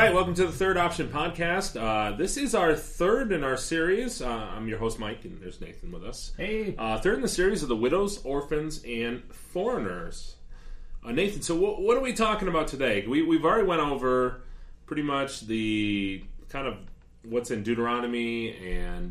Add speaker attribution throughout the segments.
Speaker 1: right, welcome to the Third Option Podcast. This is our third in our series. I'm your host, Mike, and there's Nathan with us.
Speaker 2: Hey.
Speaker 1: Third in the series of the widows, orphans, and foreigners. Nathan, so what are we talking about today? We've already went over pretty much the kind of what's in Deuteronomy and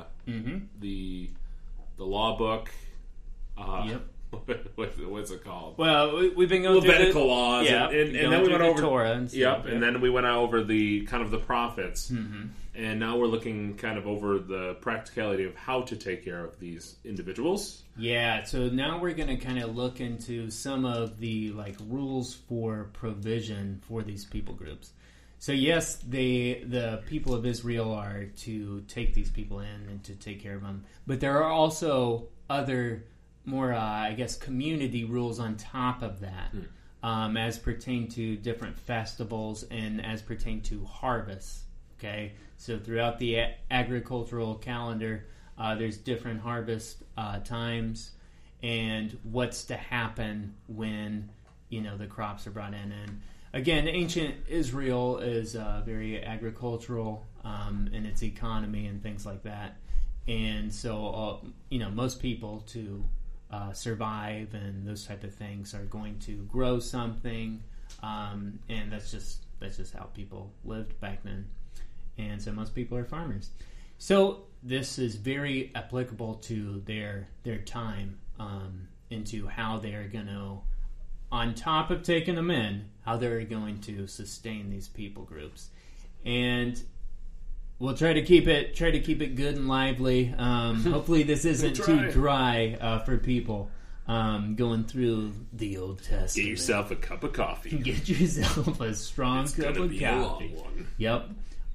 Speaker 1: the law book.
Speaker 2: Yep.
Speaker 1: What's it called?
Speaker 2: Well, we've been going
Speaker 1: Levitical
Speaker 2: through
Speaker 1: laws,
Speaker 2: yeah,
Speaker 1: and then we went over
Speaker 2: Torah and stuff.
Speaker 1: Yep, and then we went over the kind of the prophets, and now we're looking kind of over the practicality of how to take care of these individuals.
Speaker 2: Yeah, so now we're going to kind of look into some of the rules for provision for these people groups. So yes, the people of Israel are to take these people in and to take care of them, but there are also other more, community rules on top of that, as pertain to different festivals and as pertain to harvests. Okay, so throughout the agricultural calendar, there's different harvest times and what's to happen when the crops are brought in. And again, ancient Israel is very agricultural in its economy and things like that, and so most people to survive and those type of things are going to grow something, and that's just how people lived back then. And so most people are farmers. So this is very applicable to their time, into how they're going to, on top of taking them in, how they're going to sustain these people groups. And we'll try to keep it good and lively. Hopefully this isn't too dry for people going through the Old Testament.
Speaker 1: Get yourself a cup of coffee.
Speaker 2: Get yourself a strong cup of coffee. A long one. Yep.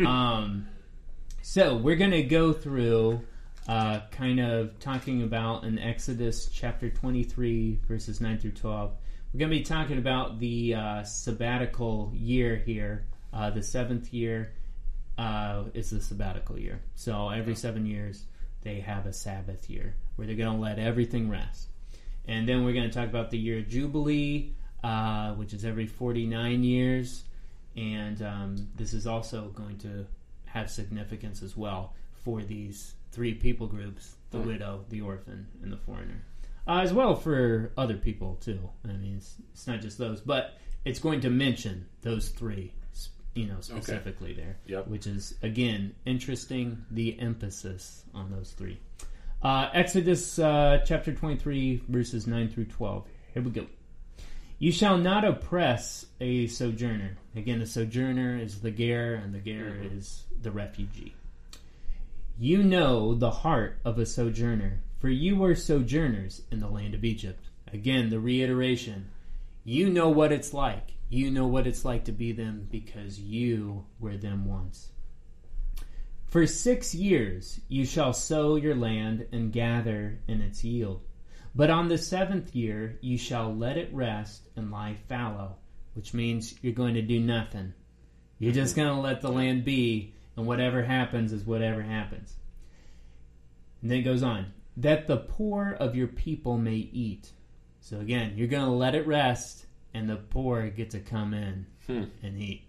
Speaker 2: So we're going to go through kind of talking about in Exodus chapter 23, verses 9 through 12. We're going to be talking about the sabbatical year here, the seventh year. It's the sabbatical year. So every 7 years they have a Sabbath year where they're going to let everything rest. And then we're going to talk about the year of Jubilee, which is every 49 years. And this is also going to have significance as well for these three people groups, the widow, the orphan, and the foreigner. As well for other people too. I mean, it's not just those, but it's going to mention those three specifically there, which is, again, interesting, the emphasis on those three. Exodus chapter 23, verses 9 through 12. Here we go. You shall not oppress a sojourner. Again, the sojourner is the ger, and the ger is the refugee. You know the heart of a sojourner, for you were sojourners in the land of Egypt. Again, the reiteration. You know what it's like. You know what it's like to be them because you were them once. For 6 years you shall sow your land and gather in its yield. But on the 7th year you shall let it rest and lie fallow, which means you're going to do nothing. You're just going to let the land be, and whatever happens is whatever happens. And then it goes on. That the poor of your people may eat. So again, you're going to let it rest, and the poor get to come in and eat.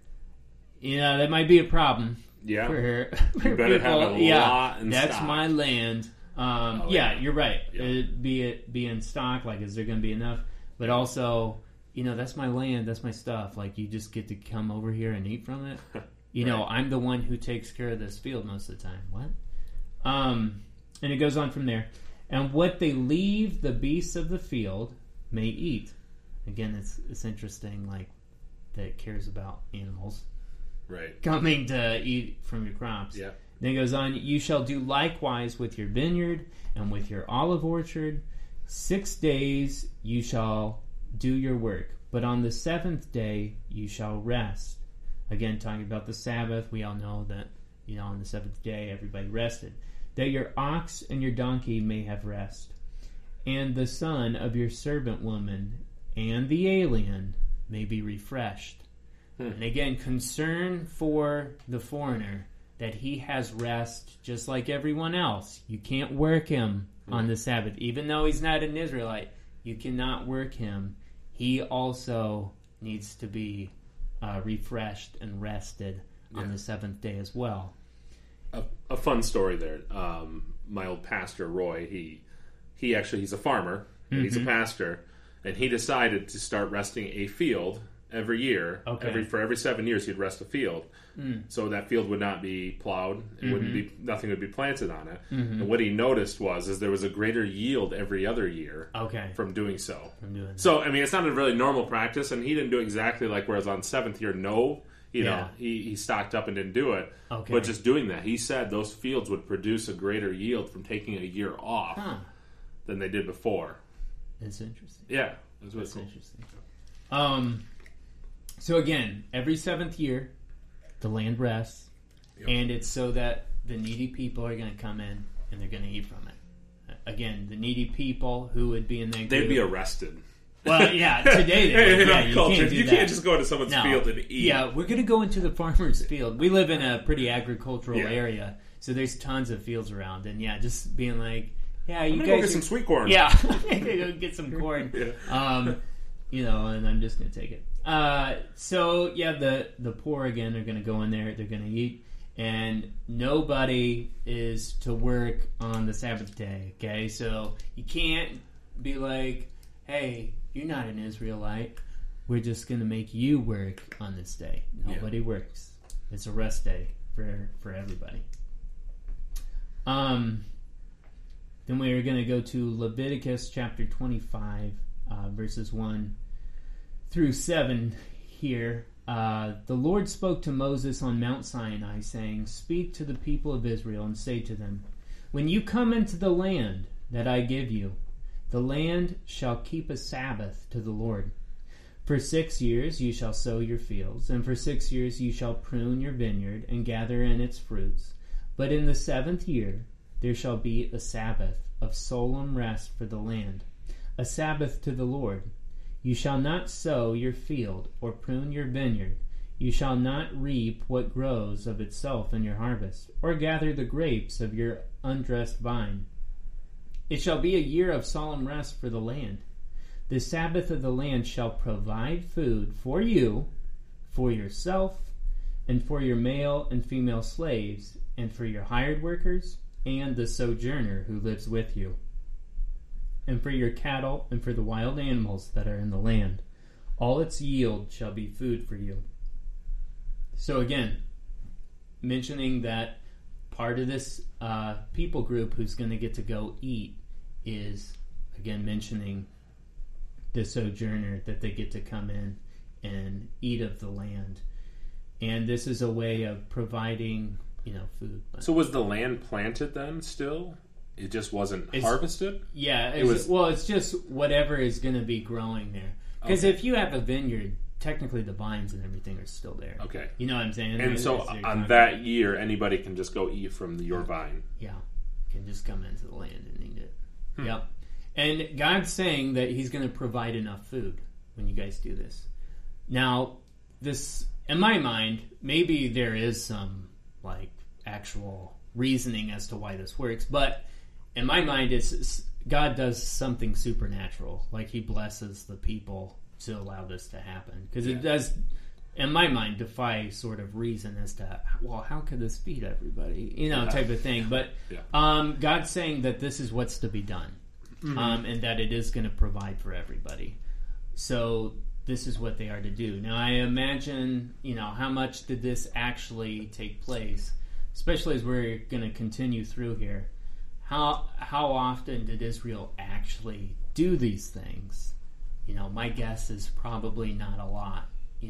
Speaker 2: That might be a problem.
Speaker 1: Yeah.
Speaker 2: For
Speaker 1: you better
Speaker 2: people.
Speaker 1: have a lot in
Speaker 2: that's
Speaker 1: stock.
Speaker 2: my land. You're right. Yeah. It'd be in stock. Is there going to be enough? But also, that's my land. That's my stuff. You just get to come over here and eat from it. Right. I'm the one who takes care of this field most of the time. What? And it goes on from there. And what they leave the beasts of the field may eat. Again, it's interesting, that it cares about animals.
Speaker 1: Right.
Speaker 2: Coming to eat from your crops.
Speaker 1: Yeah.
Speaker 2: Then it goes on, you shall do likewise with your vineyard and with your olive orchard. 6 days you shall do your work, but on the 7th day you shall rest. Again, talking about the Sabbath, we all know that, on the 7th day everybody rested. That your ox and your donkey may have rest, and the son of your servant woman and the alien may be refreshed. And again, concern for the foreigner, that he has rest just like everyone else. You can't work him on the Sabbath. Even though he's not an Israelite, you cannot work him. He also needs to be refreshed and rested on the seventh day as well.
Speaker 1: A fun story there. My old pastor, Roy, he's a farmer, and he's a pastor, and he decided to start resting a field every year.
Speaker 2: Okay.
Speaker 1: For every 7 years, he'd rest a field. So that field would not be plowed. It nothing would be planted on it. And what he noticed was there was a greater yield every other year from doing so. So, I mean, it's not a really normal practice, and he didn't do exactly like whereas on seventh year, he stocked up and didn't do it. But just doing that, he said those fields would produce a greater yield from taking a year off than they did before.
Speaker 2: That's interesting.
Speaker 1: Yeah, that's really cool.
Speaker 2: Interesting. So again, every seventh year, the land rests, and it's so that the needy people are going to come in and they're going to eat from it. Again, the needy people who would be in that group,
Speaker 1: they'd be arrested.
Speaker 2: Well, yeah, today they would.
Speaker 1: You can't do that. Can't just go into someone's field and eat.
Speaker 2: Yeah, we're going to go into the farmer's field. We live in a pretty agricultural area, so there's tons of fields around, and just being like,
Speaker 1: I'm gonna go get some sweet corn.
Speaker 2: Yeah, I'm going to go get some corn. And I'm just going to take it. The poor again are going to go in there. They're going to eat, and nobody is to work on the Sabbath day. Okay, so you can't be like, "Hey, you're not an Israelite. We're just going to make you work on this day." Nobody works. It's a rest day for everybody. Then we are going to go to Leviticus chapter 25, verses 1 through 7 here. The Lord spoke to Moses on Mount Sinai, saying, "Speak to the people of Israel and say to them, when you come into the land that I give you, the land shall keep a Sabbath to the Lord. For 6 years you shall sow your fields, and for 6 years you shall prune your vineyard and gather in its fruits. But in the 7th year there shall be a Sabbath of solemn rest for the land, a Sabbath to the Lord. You shall not sow your field or prune your vineyard. You shall not reap what grows of itself in your harvest, or gather the grapes of your undressed vine. It shall be a year of solemn rest for the land. The Sabbath of the land shall provide food for you, for yourself, and for your male and female slaves, and for your hired workers, and the sojourner who lives with you, and for your cattle, and for the wild animals that are in the land. All its yield shall be food for you." So again, mentioning that part of this people group who's going to get to go eat is, again, mentioning the sojourner, that they get to come in and eat of the land. And this is a way of providing, food.
Speaker 1: So was the land planted then still? It just wasn't harvested?
Speaker 2: Yeah. It's just whatever is going to be growing there. Because if you have a vineyard, technically the vines and everything are still there.
Speaker 1: Okay.
Speaker 2: You know what I'm saying?
Speaker 1: And so on that year, anybody can just go eat from your vine.
Speaker 2: Yeah. Can just come into the land and eat it. Yep. And God's saying that He's going to provide enough food when you guys do this. Now, this, in my mind, maybe there is some actual reasoning as to why this works, but in my mind, it's God does something supernatural, like He blesses the people to allow this to happen, because it does, in my mind, defy sort of reason as to, well, how could this feed everybody, type of thing. But God's saying that this is what's to be done, and that it is going to provide for everybody. So this is what they are to do. Now, I imagine, how much did this actually take place, especially as we're going to continue through here. How often did Israel actually do these things? My guess is probably not a lot.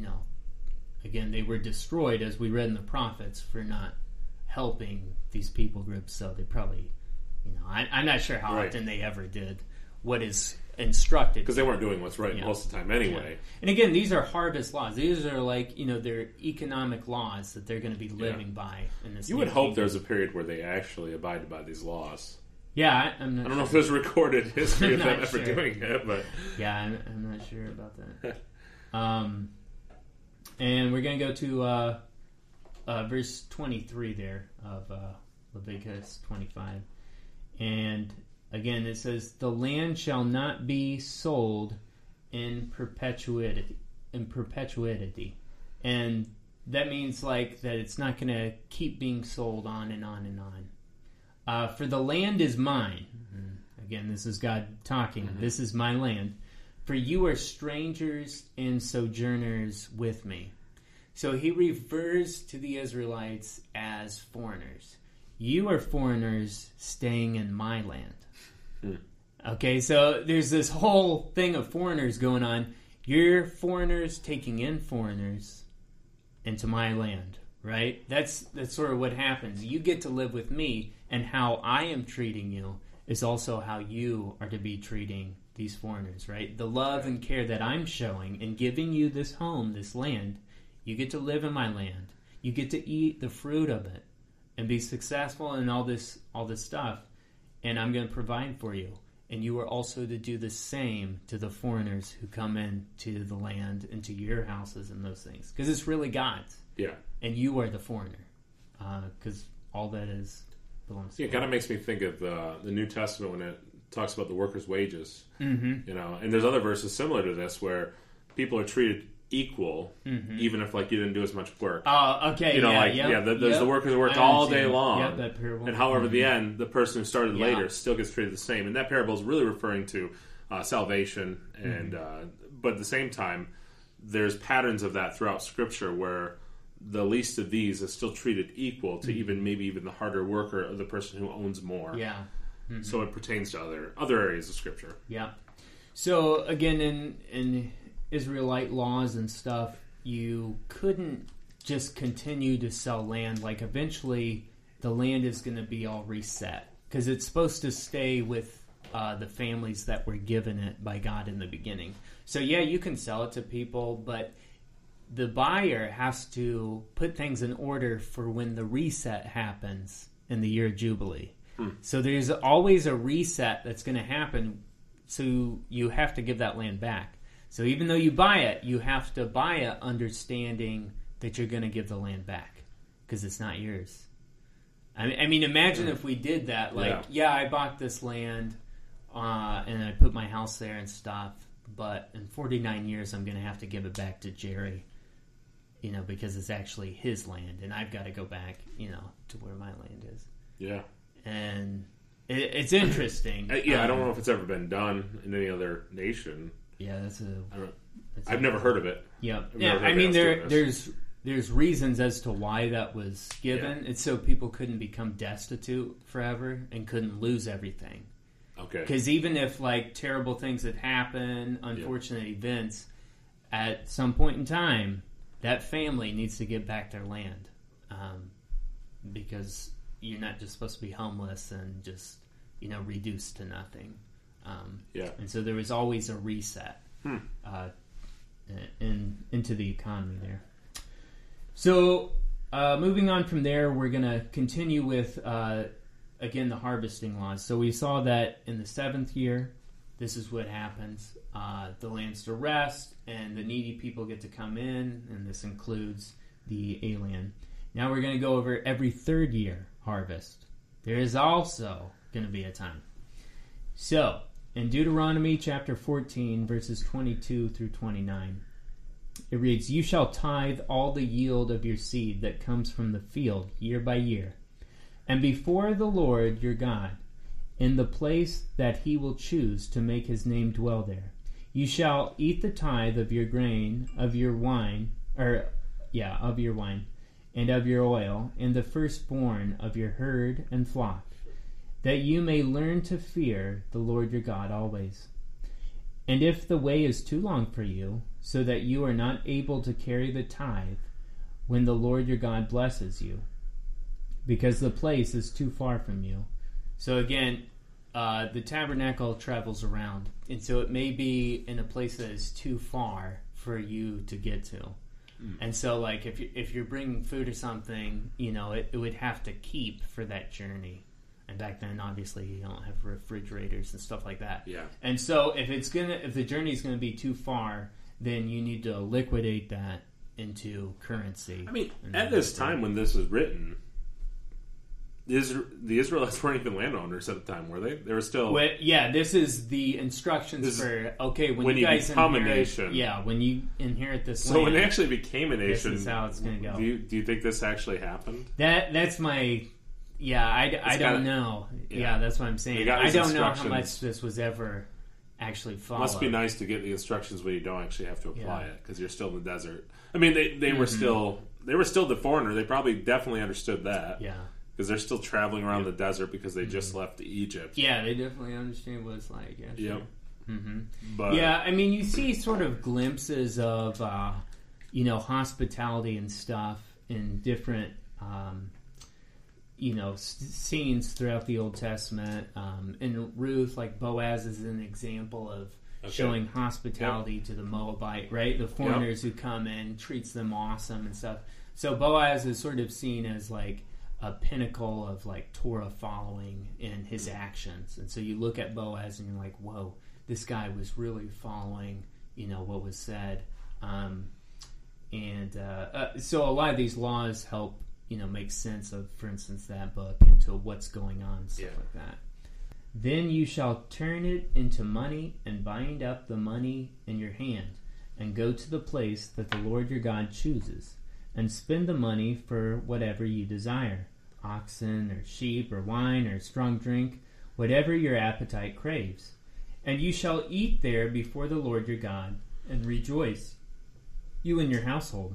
Speaker 2: Again, they were destroyed, as we read in the prophets, for not helping these people groups. So they probably, I'm not sure how often they ever did what is instructed.
Speaker 1: Because they weren't doing what's right most of the time anyway.
Speaker 2: Yeah. And again, these are harvest laws. These are they're economic laws that they're going to be living by in this.
Speaker 1: You would hope there's a period where they actually abided by these laws.
Speaker 2: Yeah, I don't know
Speaker 1: if there's recorded history of them ever doing it, but
Speaker 2: yeah, I'm not sure about that. And we're going to go to verse 23 there of Leviticus 25, and again it says, "The land shall not be sold in perpetuity, And that means like that it's not going to keep being sold on and on and on. For the land is mine. Again, this is God talking. Mm-hmm. This is my land. For you are strangers and sojourners with me. So he refers to the Israelites as foreigners. You are foreigners staying in my land. Okay, so there's this whole thing of foreigners going on. You're foreigners taking in foreigners into my land, right? That's sort of what happens. You get to live with me, and how I am treating you is also how you are to be treating these foreigners, right? The love and care that I'm showing and giving you this home, this land, you get to live in my land. You get to eat the fruit of it and be successful in all this stuff, and I'm going to provide for you. And you are also to do the same to the foreigners who come into the land, into your houses and those things. Because it's really God's.
Speaker 1: Yeah.
Speaker 2: And you are the foreigner. Because all that is belongs to
Speaker 1: God. It kind of makes me think of the New Testament when it talks about the workers' wages. Mm-hmm. You know, and there's other verses similar to this where people are treated equal, even if like you didn't do as much work.
Speaker 2: Oh, okay.
Speaker 1: You know, there's the workers who worked all day long.
Speaker 2: Yep, that parable.
Speaker 1: And however, at the end, the person who started later still gets treated the same. And that parable is really referring to salvation. And but at the same time, there's patterns of that throughout Scripture where the least of these is still treated equal to even the harder worker or the person who owns more.
Speaker 2: Yeah.
Speaker 1: Mm-hmm. So it pertains to other areas of Scripture.
Speaker 2: Yeah. So again, in Israelite laws and stuff, you couldn't just continue to sell land. Like eventually the land is going to be all reset because it's supposed to stay with the families that were given it by God in the beginning. So yeah, you can sell it to people, but the buyer has to put things in order for when the reset happens in the year of Jubilee. So there's always a reset that's going to happen, so you have to give that land back. So even though you buy it, you have to buy it understanding that you're going to give the land back because it's not yours. I mean, imagine if we did that. Like, I bought this land and I put my house there and stuff, but in 49 years I'm going to have to give it back to Jerry, you know, because it's actually his land and I've got to go back, you know, to where my land is. Yeah. And it's interesting.
Speaker 1: I don't know if it's ever been done in any other nation.
Speaker 2: Yeah,
Speaker 1: I've never heard of it.
Speaker 2: Yeah, I mean, there's reasons as to why that was given. It's so people couldn't become destitute forever and couldn't lose everything. Okay. Because even if like terrible things had happened, unfortunate events, at some point in time, that family needs to get back their land, because you're not just supposed to be homeless and just reduced to nothing. And so there was always a reset into the economy there. So moving on from there, we're going to continue with, again, the harvesting laws. So we saw that in the 7th year, this is what happens. The land's to rest, and the needy people get to come in, and this includes the alien. Now we're going to go over every 3rd year harvest. There is also going to be a time. So, in Deuteronomy chapter 14, verses 22 through 29, it reads, "You shall tithe all the yield of your seed that comes from the field year by year, and before the Lord your God, in the place that he will choose to make his name dwell there. You shall eat the tithe of your grain, of your wine, and of your oil, and the firstborn of your herd and flock, that you may learn to fear the Lord your God always. And if the way is too long for you, so that you are not able to carry the tithe, when the Lord your God blesses you, because the place is too far from you." So again, the tabernacle travels around, and so it may be in a place that is too far for you to get to. And so, like, if you're bringing food or something, it would have to keep for that journey. And back then, obviously, you don't have refrigerators and stuff like that. Yeah. And so, if the journey is going to be too far, then you need to liquidate that into currency.
Speaker 1: I mean, at this time when this is written, the Israelites weren't even landowners at the time, were they? They were still.
Speaker 2: This is the instructions when you guys
Speaker 1: become
Speaker 2: inherit,
Speaker 1: a nation.
Speaker 2: Yeah, when you inherit this
Speaker 1: So
Speaker 2: land.
Speaker 1: when they actually became a nation,
Speaker 2: this is how it's going to go.
Speaker 1: Do you think this actually happened?
Speaker 2: That's my. Yeah, I don't know. Yeah, that's what I'm saying. I don't know how much this was ever actually followed.
Speaker 1: Must be nice to get the instructions when you don't actually have to apply it because you're still in the desert. I mean, they were still the foreigner. They probably definitely understood that.
Speaker 2: Yeah.
Speaker 1: Because they're still traveling around the desert because they just left Egypt.
Speaker 2: Yeah, they definitely understand what it's like. Yeah, sure.
Speaker 1: Yep.
Speaker 2: Mm-hmm.
Speaker 1: But
Speaker 2: I mean, you see sort of glimpses of, hospitality and stuff in different, scenes throughout the Old Testament. In Ruth, like Boaz is an example of showing hospitality to the Moabite, right? The foreigners who come in, treats them awesome and stuff. So Boaz is sort of seen as like a pinnacle of like Torah following in his actions. And so you look at Boaz and you're like, whoa, this guy was really following, what was said. So a lot of these laws help, make sense of, for instance, that book into what's going on, stuff like that. Then you shall turn it into money and bind up the money in your hand and go to the place that the Lord your God chooses and spend the money for whatever you desire, oxen or sheep or wine or strong drink, whatever your appetite craves. And you shall eat there before the Lord your God and rejoice, you and your household.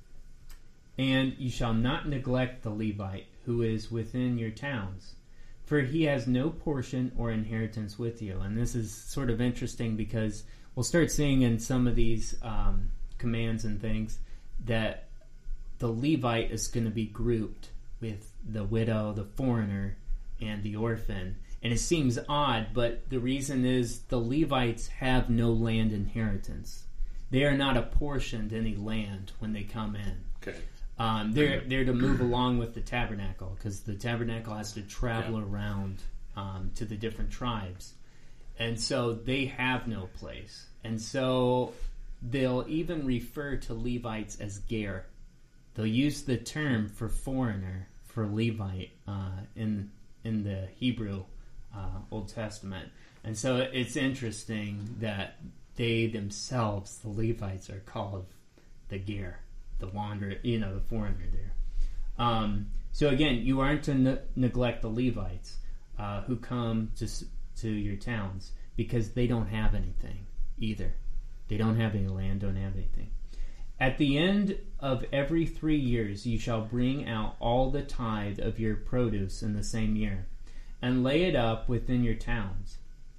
Speaker 2: And you shall not neglect the Levite who is within your towns, for he has no portion or inheritance with you. And this is sort of interesting because we'll start seeing in some of these commands and things that the Levite is going to be grouped with the widow, the foreigner, and the orphan. And it seems odd, but the reason is the Levites have no land inheritance. They are not apportioned any land when they come in.
Speaker 1: Okay.
Speaker 2: They're to move along with the tabernacle because the tabernacle has to travel around to the different tribes. And so they have no place. And so they'll even refer to Levites as ger. They'll use the term for foreigner, for Levite, in the Hebrew Old Testament. And so it's interesting that they themselves, the Levites, are called the ger, the wanderer, the foreigner there. So again, you aren't to neglect the Levites who come to your towns because they don't have anything either. They don't have any land, don't have anything. At the end of every 3 years you shall bring out all the tithe of your produce in the same year, and lay it up within your towns.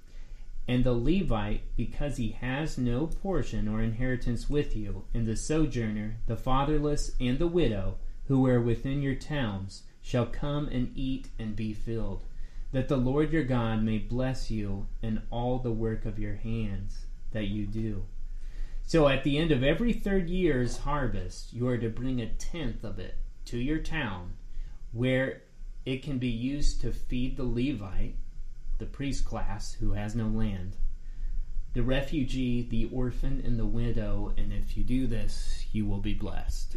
Speaker 2: And the Levite, because he has no portion or inheritance with you, and the sojourner, the fatherless, and the widow, who are within your towns, shall come and eat and be filled, that the Lord your God may bless you in all the work of your hands that you do. So at the end of every 3rd year's harvest, you are to bring 1/10 of it to your town, where it can be used to feed the Levite, the priest class who has no land, the refugee, the orphan, and the widow. And if you do this, you will be blessed.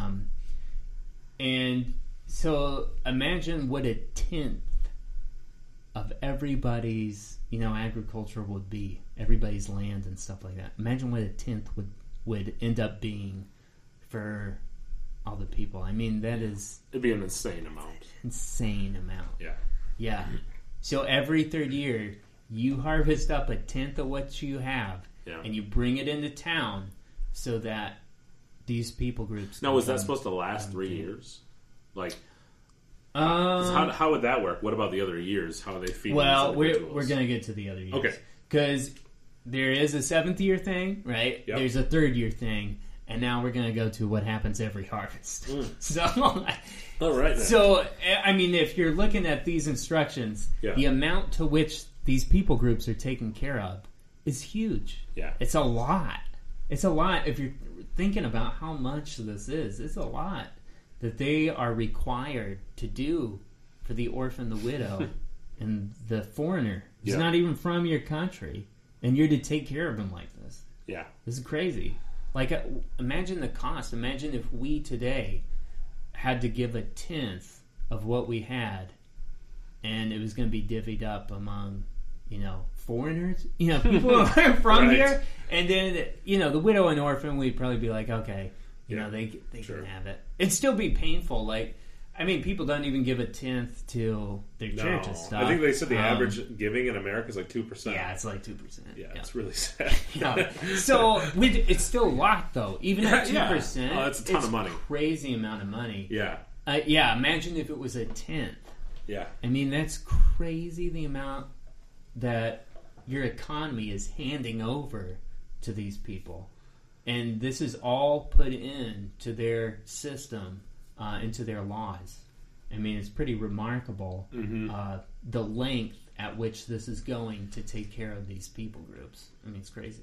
Speaker 2: And so imagine what 1/10 of everybody's agriculture would be, everybody's land and stuff like that. Imagine what 1/10 would end up being for all the people. I mean, it'd
Speaker 1: be an insane amount.
Speaker 2: Yeah. So every 3rd year, you harvest up 1/10 of what you have, and you bring it into town so that these people groups.
Speaker 1: Now, was that supposed to last 3 years? Like, how would that work? What about the other years? How are they feeding?
Speaker 2: Well, we're going to get to the other years.
Speaker 1: Okay.
Speaker 2: Because there is a 7th year thing, right?
Speaker 1: Yep.
Speaker 2: There's a 3rd year thing, and now we're going to go to what happens every harvest. So,
Speaker 1: all right. Then.
Speaker 2: So, I mean, if you're looking at these instructions, the amount to which these people groups are taken care of is huge.
Speaker 1: Yeah.
Speaker 2: It's a lot. It's a lot. If you're thinking about how much this is, it's a lot that they are required to do for the orphan, the widow, and the foreigner who's not even from your country, and you're to take care of them like this.
Speaker 1: Yeah.
Speaker 2: This is crazy. Like, imagine the cost. Imagine if we today had to give 1/10 of what we had and it was going to be divvied up among, foreigners, people who are from
Speaker 1: Right.
Speaker 2: here. And then, the widow and orphan, we'd probably be like, okay, they
Speaker 1: Sure.
Speaker 2: can have it. It'd still be painful. Like, people don't even give a tenth to their church and stuff.
Speaker 1: I think they said the average giving in America is like 2%.
Speaker 2: Yeah, it's like 2%.
Speaker 1: Yeah, it's really sad.
Speaker 2: Yeah. So it's still a lot, though. Even at 2%,
Speaker 1: Oh, that's a ton of money.
Speaker 2: Crazy amount of money.
Speaker 1: Yeah.
Speaker 2: Imagine if it was a tenth.
Speaker 1: Yeah.
Speaker 2: That's crazy, the amount that your economy is handing over to these people. And this is all put into their system, into their laws. It's pretty remarkable, the length at which this is going to take care of these people groups. It's crazy.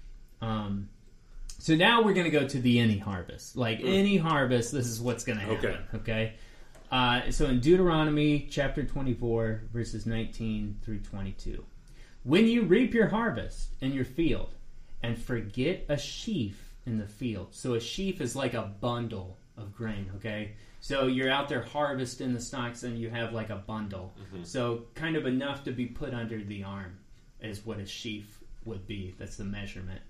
Speaker 2: So now we're going to go to the any harvest. Like any harvest, this is what's going to happen. Okay? So in Deuteronomy chapter 24, verses 19 through 22. When you reap your harvest in your field and forget a sheaf in the field. So a sheaf is like a bundle of grain, okay? So you're out there harvesting the stalks and you have like a bundle. So kind of enough to be put under the arm is what a sheaf would be. That's the measurement.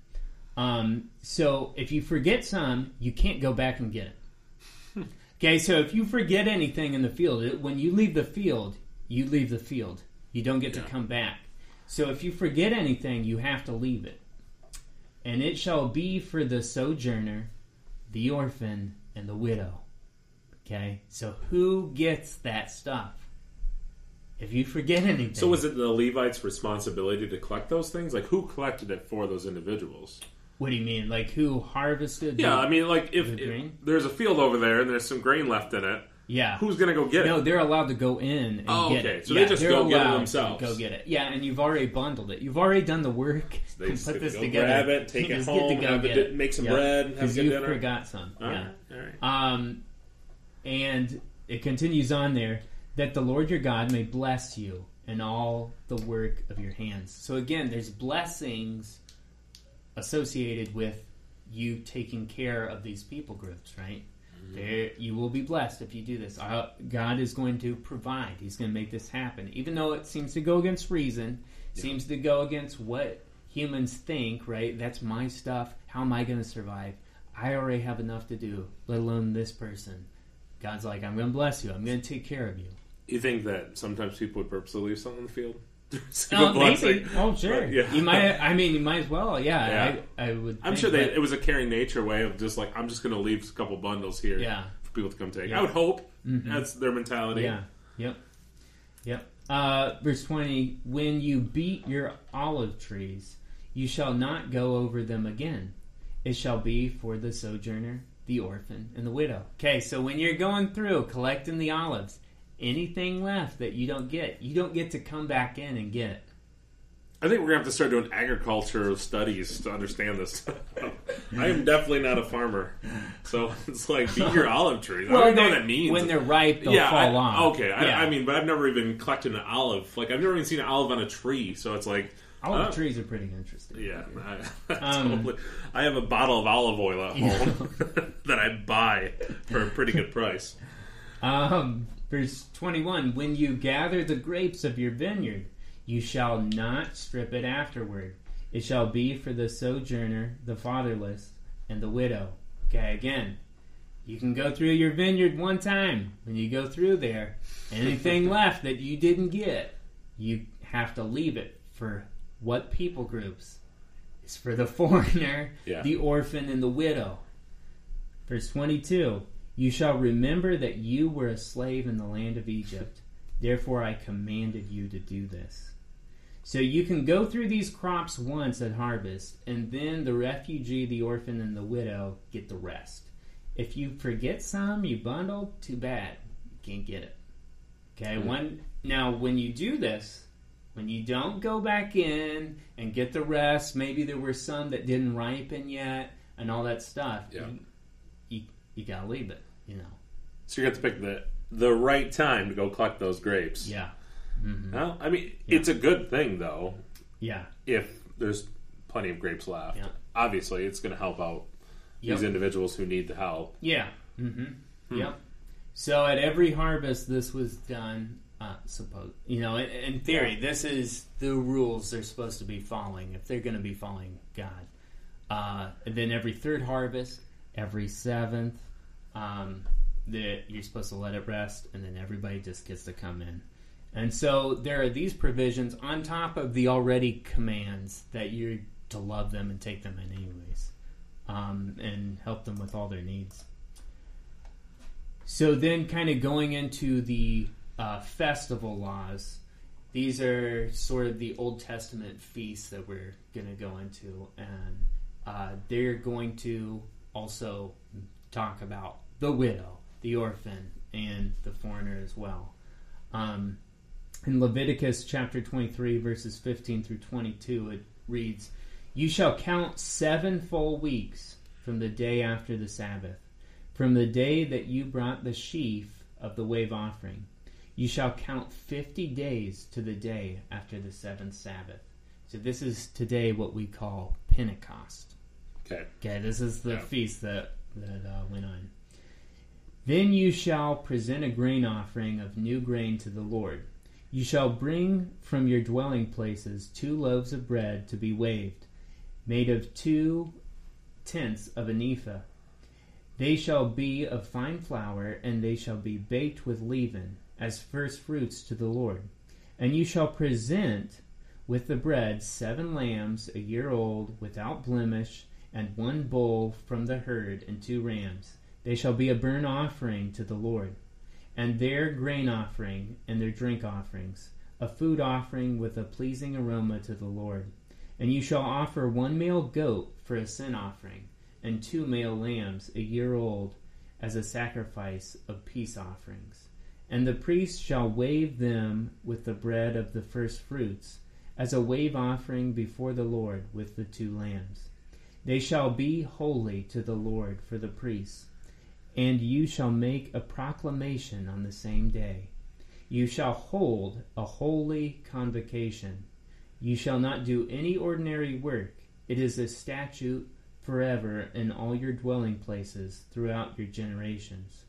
Speaker 2: So if you forget some, you can't go back and get it. Okay, so if you forget anything in the field, when you leave the field, you leave the field. You don't get to come back. So if you forget anything, you have to leave it. And it shall be for the sojourner, the orphan, and the widow. Okay? So who gets that stuff? If you forget anything.
Speaker 1: So was it the Levites' responsibility to collect those things? Like, who collected it for those individuals?
Speaker 2: What do you mean? Like, who harvested
Speaker 1: Yeah, if there's a field over there and there's some grain left in it, who's going to go get it?
Speaker 2: No, they're allowed to go in and get it.
Speaker 1: So they just go get it themselves.
Speaker 2: Go get it. Yeah, and you've already bundled it. You've already done the work.
Speaker 1: They
Speaker 2: and put this
Speaker 1: go
Speaker 2: together.
Speaker 1: grab it, take it home, make some bread, and have a good dinner.
Speaker 2: You forgot some.
Speaker 1: All
Speaker 2: yeah.
Speaker 1: right.
Speaker 2: And it continues on there, that the Lord your God may bless you in all the work of your hands. So again, there's blessings associated with you taking care of these people groups, right? You will be blessed if you do this. God is going to provide. He's going to make this happen. Even though it seems to go against reason, seems to go against what humans think, right? That's my stuff. How am I going to survive? I already have enough to do, let alone this person. God's like, I'm going to bless you. I'm going to take care of you.
Speaker 1: You think that sometimes people would purposely leave something in the field?
Speaker 2: Maybe. Oh, sure.
Speaker 1: Yeah.
Speaker 2: You might. You might as well. Yeah. I would.
Speaker 1: I'm sure it was a caring nature way of just like, I'm just going to leave a couple bundles here for people to come take. I would hope that's their mentality.
Speaker 2: Yeah. Yep. Verse 20: When you beat your olive trees, you shall not go over them again. It shall be for the sojourner, the orphan, and the widow. Okay, so when you're going through collecting the olives, anything left that you don't get to come back in and get it.
Speaker 1: I think we're going to have to start doing agricultural studies to understand this. I am definitely not a farmer. So it's like, beat your olive trees. I don't know what that means.
Speaker 2: When they're ripe, they'll fall off.
Speaker 1: Okay, but I've never even collected an olive. Like, I've never even seen an olive on a tree. So it's like...
Speaker 2: Olive trees are pretty interesting.
Speaker 1: Yeah. I have a bottle of olive oil at home that I buy for a pretty good price.
Speaker 2: Verse 21, when you gather the grapes of your vineyard, you shall not strip it afterward. It shall be for the sojourner, the fatherless, and the widow. Okay, again, you can go through your vineyard one time. When you go through there, anything left that you didn't get, you have to leave it for what people groups? It's for the foreigner, the orphan, and the widow. Verse 22, you shall remember that you were a slave in the land of Egypt. Therefore I commanded you to do this. So you can go through these crops once at harvest, and then the refugee, the orphan, and the widow get the rest. If you forget some, you bundle, too bad. You can't get it. Okay, Now when you do this, when you don't go back in and get the rest, maybe there were some that didn't ripen yet, and all that stuff, you gotta leave it,
Speaker 1: So you have to pick the right time to go collect those grapes.
Speaker 2: Yeah.
Speaker 1: Mm-hmm. Well, it's a good thing, though.
Speaker 2: Yeah.
Speaker 1: If there's plenty of grapes left. Yeah. Obviously, it's going to help out these individuals who need the help.
Speaker 2: Yeah. Mm-hmm. Yep. So at every harvest, this was done. suppose, in theory, this is the rules they're supposed to be following if they're going to be following God. And then every third harvest, every seventh, you're supposed to let it rest, and then everybody just gets to come in. And so there are these provisions on top of the already commands that you're to love them and take them in anyways, and help them with all their needs. So then kind of going into the festival laws, these are sort of the Old Testament feasts that we're going to go into, and they're going to also talk about the widow, the orphan, and the foreigner as well. In Leviticus chapter 23, verses 15 through 22, it reads, "You shall count 7 full weeks from the day after the Sabbath, from the day that you brought the sheaf of the wave offering. You shall count 50 days to the day after the 7th Sabbath." So this is today what we call Pentecost. Okay, this is the feast that went on. "Then you shall present a grain offering of new grain to the Lord. You shall bring from your dwelling places 2 loaves of bread to be waved, made of 2/10 of an ephah. They shall be of fine flour, and they shall be baked with leaven, as first fruits to the Lord. And you shall present with the bread 7 lambs a year old, without blemish, and 1 bull from the herd, and 2 rams. They shall be a burnt offering to the Lord. And their grain offering and their drink offerings, a food offering with a pleasing aroma to the Lord. And you shall offer 1 male goat for a sin offering, and 2 male lambs a year old, as a sacrifice of peace offerings. And the priest shall wave them with the bread of the first fruits, as a wave offering before the Lord with the 2 lambs. They shall be holy to the Lord for the priests. And you shall make a proclamation on the same day. You shall hold a holy convocation. You shall not do any ordinary work. It is a statute forever in all your dwelling places throughout your generations."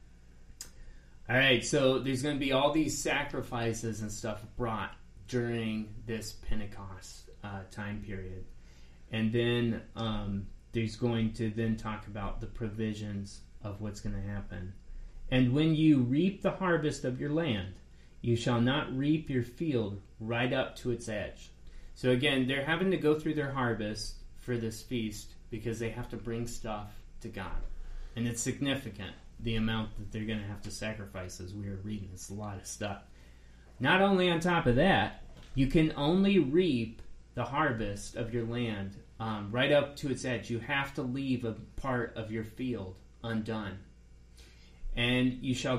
Speaker 2: All right, so there's going to be all these sacrifices and stuff brought during this Pentecost time period. And then there's going to then talk about the provisions of what's going to happen. "And when you reap the harvest of your land, you shall not reap your field right up to its edge." So again, they're having to go through their harvest for this feast because they have to bring stuff to God. And it's significant, the amount that they're going to have to sacrifice, as we were reading. It's a lot of stuff. Not only on top of that, you can only reap the harvest of your land right up to its edge. You have to leave a part of your field undone. "And you shall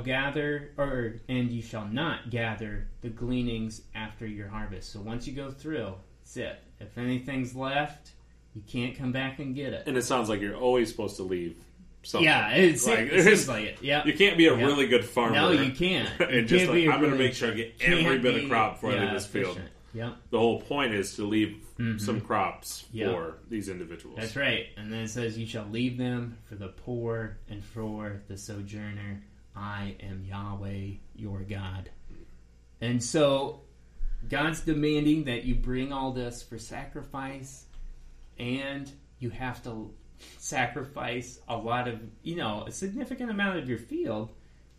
Speaker 2: you shall not gather the gleanings after your harvest." So once you go through, that's it. If anything's left, you can't come back and get it.
Speaker 1: And it sounds like you're always supposed to leave something.
Speaker 2: Yeah, it seems like it. Yeah,
Speaker 1: you can't be a really good farmer.
Speaker 2: No, you can't.
Speaker 1: And just like, I'm going to make sure I get every bit of crop before I leave this field.
Speaker 2: Yep.
Speaker 1: The whole point is to leave some crops for these individuals.
Speaker 2: That's right. And then it says, "You shall leave them for the poor and for the sojourner. I am Yahweh, your God." And so God's demanding that you bring all this for sacrifice, and you have to sacrifice a lot of, a significant amount of your field,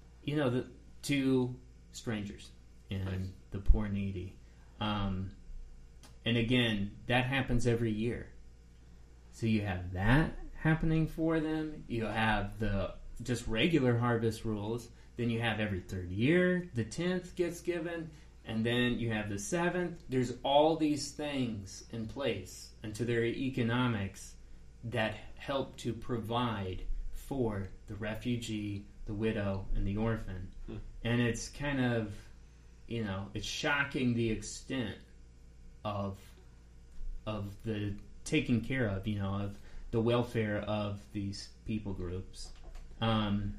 Speaker 2: to strangers and the poor needy. And again, that happens every year. So you have that happening for them. You have the just regular harvest rules. Then you have every 3rd year, the 10th gets given, and then you have the 7th. There's all these things in place, and to their economics that help to provide for the refugee, the widow, and the orphan. And it's kind of, it's shocking the extent of the taking care of, of the welfare of these people groups. And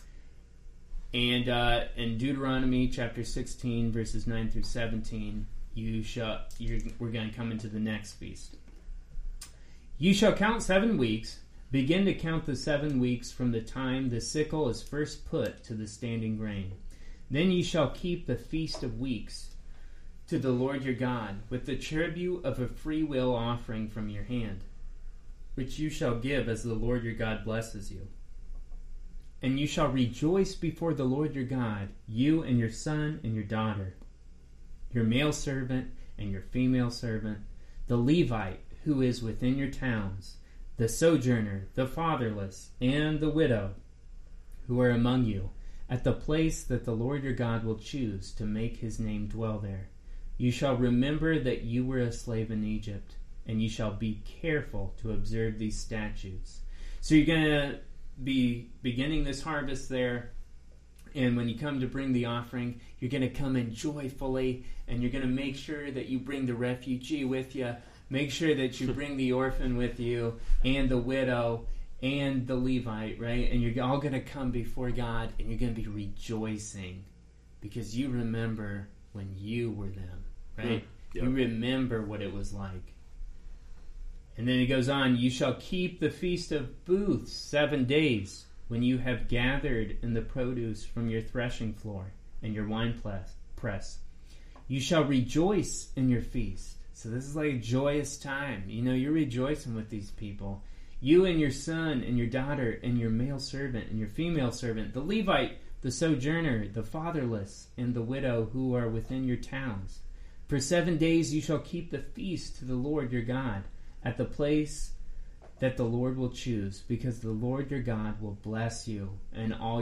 Speaker 2: in Deuteronomy chapter 16, verses 9 through 17, we're going to come into the next feast. "You shall count 7 weeks. Begin to count the 7 weeks from the time the sickle is first put to the standing grain. Then you shall keep the Feast of Weeks to the Lord your God, with the tribute of a free will offering from your hand, which you shall give as the Lord your God blesses you. And you shall rejoice before the Lord your God, you and your son and your daughter, your male servant and your female servant, the Levite who is within your towns, the sojourner, the fatherless, and the widow who are among you, at the place that the Lord your God will choose to make his name dwell there. You shall remember that you were a slave in Egypt, and you shall be careful to observe these statutes. So you're going to be beginning this harvest there, and when you come to bring the offering, you're going to come in joyfully, and you're going to make sure that you bring the refugee with you. Make sure that you bring the orphan with you, and the widow, and the Levite, right? And you're all going to come before God, and you're going to be rejoicing because you remember when you were them, right?
Speaker 1: Yep.
Speaker 2: You remember what it was like. And then it goes on, you shall keep the Feast of Booths 7 days when you have gathered in the produce from your threshing floor and your wine press. You shall rejoice in your feast. So this is like a joyous time. You know, you're rejoicing with these people. You and your son and your daughter and your male servant and your female servant, the Levite, the sojourner, the fatherless, and the widow who are within your towns. For 7 days you shall keep the feast to the Lord your God at the place that the Lord will choose, because the Lord your God will bless you in all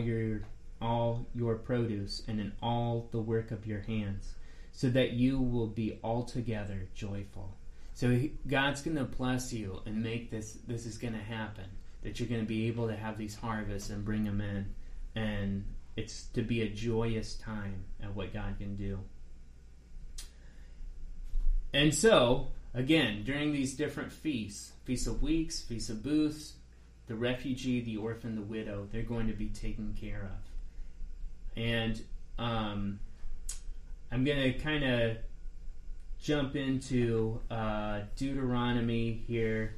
Speaker 2: your produce and in all the work of your hands, so that you will be altogether joyful. So God's going to bless you and make this is going to happen, that you're going to be able to have these harvests and bring them in, and it's to be a joyous time at what God can do. And so, again, during these different feasts, Feast of Weeks, Feast of Booths, the refugee, the orphan, the widow, they're going to be taken care of. And I'm going to kind of jump into Deuteronomy here,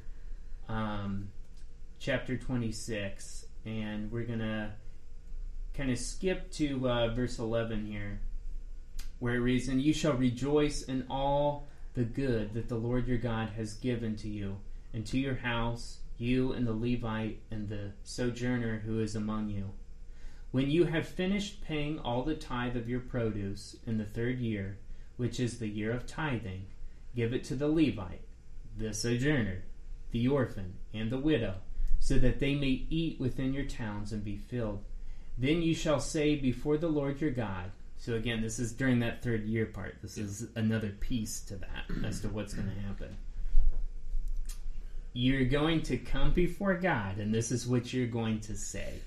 Speaker 2: chapter 26, and we're going to kind of skip to verse 11 here, where it reads, "And you shall rejoice in all the good that the Lord your God has given to you, and to your house, you and the Levite and the sojourner who is among you. When you have finished paying all the tithe of your produce in the 3rd year, which is the year of tithing, give it to the Levite, the sojourner, the orphan, and the widow, so that they may eat within your towns and be filled. Then you shall say before the Lord your God," so again, this is during that 3rd year part. This is another piece to that as to what's going to happen. You're going to come before God, and this is what you're going to say.